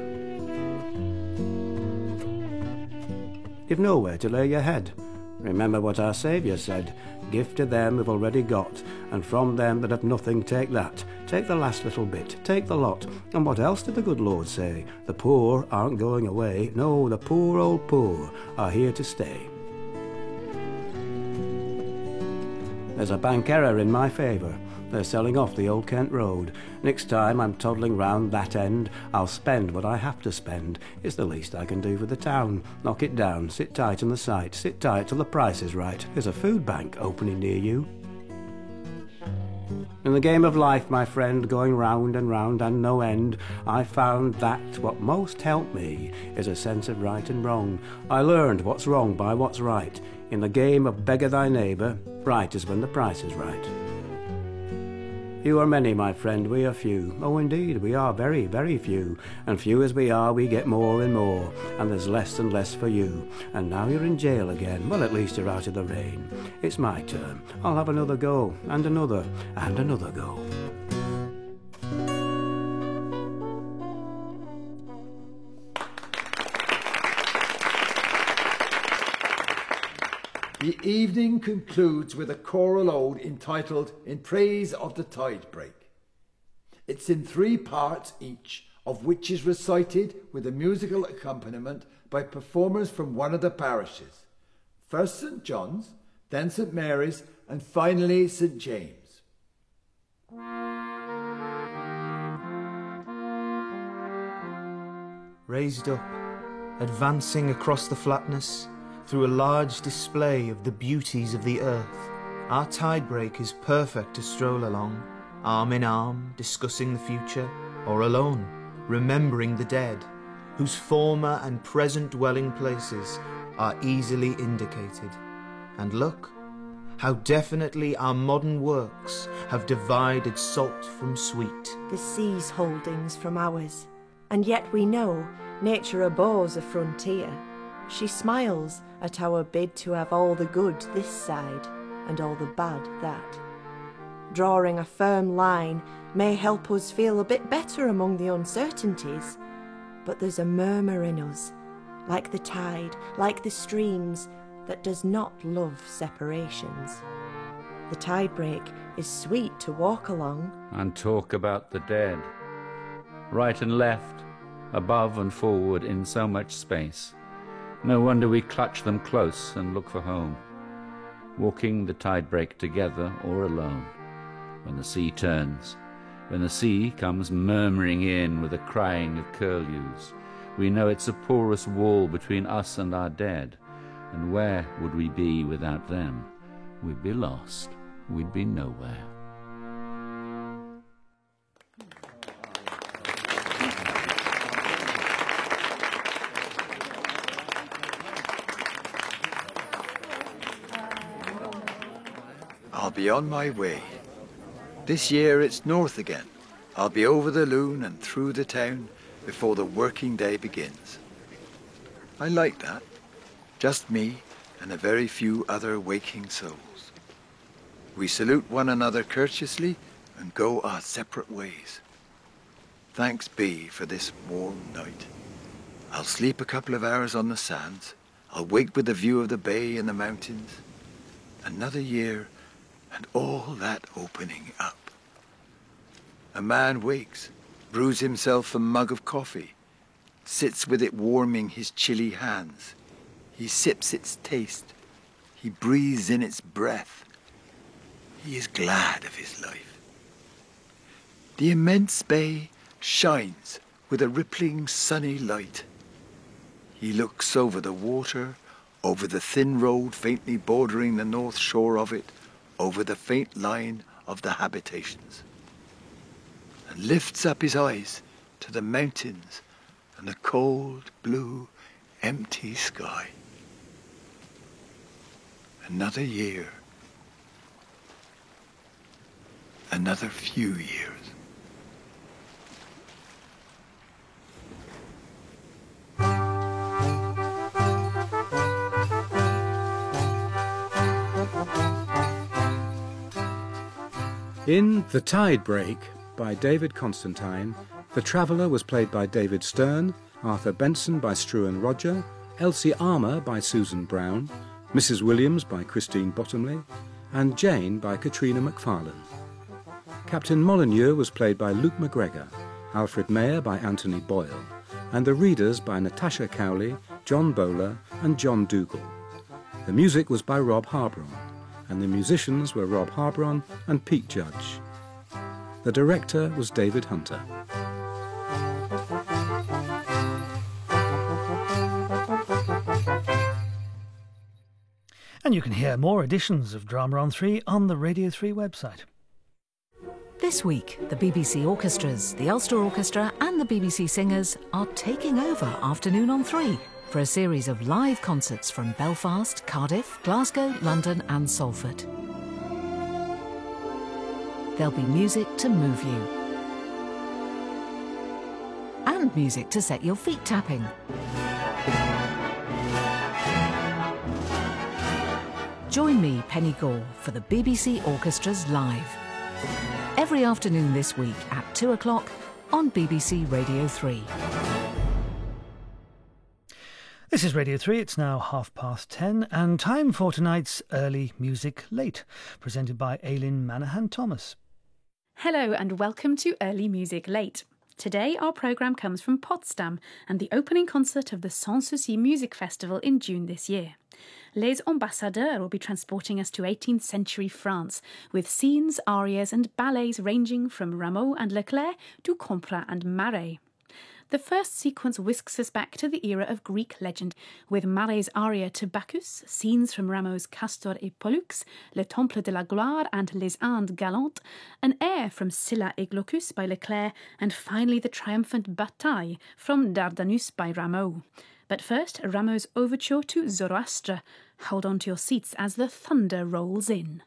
You've nowhere to lay your head. Remember what our Saviour said, give to them who've already got, and from them that have nothing take that. Take the last little bit, take the lot. And what else did the good Lord say? The poor aren't going away, no, the poor old poor are here to stay. There's a bank error in my favour. They're selling off the Old Kent Road. Next time I'm toddling round that end, I'll spend what I have to spend. It's the least I can do for the town. Knock it down, sit tight on the site, sit tight till the price is right. There's a food bank opening near you. In the game of life, my friend, going round and no end, I found that what most helped me is a sense of right and wrong. I learned what's wrong by what's right. In the game of beggar thy neighbour, right is when the price is right. You are many, my friend, we are few. Oh, indeed, we are very, very few. And few as we are, we get more and more. And there's less and less for you. And now you're in jail again. Well, at least you're out of the rain. It's my turn. I'll have another go. And another. And another go. The evening concludes with a choral ode entitled In Praise of the Tide Break. It's in 3 parts each, of which is recited with a musical accompaniment by performers from one of the parishes. First St. John's, then St. Mary's, and finally St. James. Raised up, advancing across the flatness, through a large display of the beauties of the earth, our tide break is perfect to stroll along, arm in arm, discussing the future, or alone, remembering the dead, whose former and present dwelling places are easily indicated. And look, how definitely our modern works have divided salt from sweet. The sea's holdings from ours, and yet we know nature abhors a frontier. She smiles at our bid to have all the good this side and all the bad that. Drawing a firm line may help us feel a bit better among the uncertainties, but there's a murmur in us, like the tide, like the streams, that does not love separations. The tide break is sweet to walk along and talk about the dead. Right and left, above and forward in so much space. No wonder we clutch them close and look for home, walking the tide break together or alone. When the sea turns, when the sea comes murmuring in with a crying of curlews, we know it's a porous wall between us and our dead, and where would we be without them? We'd be lost, we'd be nowhere. I'll be on my way. This year it's north again. I'll be over the Loon and through the town before the working day begins. I like that. Just me and a very few other waking souls. We salute one another courteously and go our separate ways. Thanks be for this warm night. I'll sleep a couple of hours on the sands. I'll wake with the view of the bay and the mountains. Another year and all that opening up. A man wakes, brews himself a mug of coffee, sits with it warming his chilly hands. He sips its taste. He breathes in its breath. He is glad of his life. The immense bay shines with a rippling sunny light. He looks over the water, over the thin road faintly bordering the north shore of it, over the faint line of the habitations, and lifts up his eyes to the mountains and the cold, blue, empty sky. Another year. Another few years. In The Tide Break by David Constantine, the Traveller was played by David Stern, Arthur Benson by Struan Roger, Elsie Armour by Susan Brown, Mrs. Williams by Christine Bottomley, and Jane by Katrina McFarlane. Captain Molyneux was played by Luke McGregor, Alfred Mayer by Anthony Boyle, and the readers by Natasha Cowley, John Bowler and John Dougal. The music was by Rob Harbron, and the musicians were Rob Harbron and Pete Judge. The director was David Hunter. And you can hear more editions of Drama on 3 on the Radio 3 website. This week, the BBC Orchestras, the Ulster Orchestra and the BBC Singers are taking over Afternoon on 3 for a series of live concerts from Belfast, Cardiff, Glasgow, London and Salford. There'll be music to move you. And music to set your feet tapping. Join me, Penny Gore, for the BBC Orchestras Live. Every afternoon this week at 2 o'clock on BBC Radio 3. This is Radio 3, it's now 10:30, and time for tonight's Early Music Late, presented by Aileen Manahan-Thomas. Hello and welcome to Early Music Late. Today our programme comes from Potsdam and the opening concert of the Sans Souci Music Festival in June this year. Les Ambassadeurs will be transporting us to 18th century France, with scenes, arias and ballets ranging from Rameau and Leclerc to Comprat and Marais. The first sequence whisks us back to the era of Greek legend, with Marais' aria to Bacchus, scenes from Rameau's Castor et Pollux, Le Temple de la Gloire and Les Indes Galantes, an air from Scylla et Glaucus by Leclerc, and finally the triumphant Bataille from Dardanus by Rameau. But first, Rameau's overture to Zoroastre. Hold on to your seats as the thunder rolls in.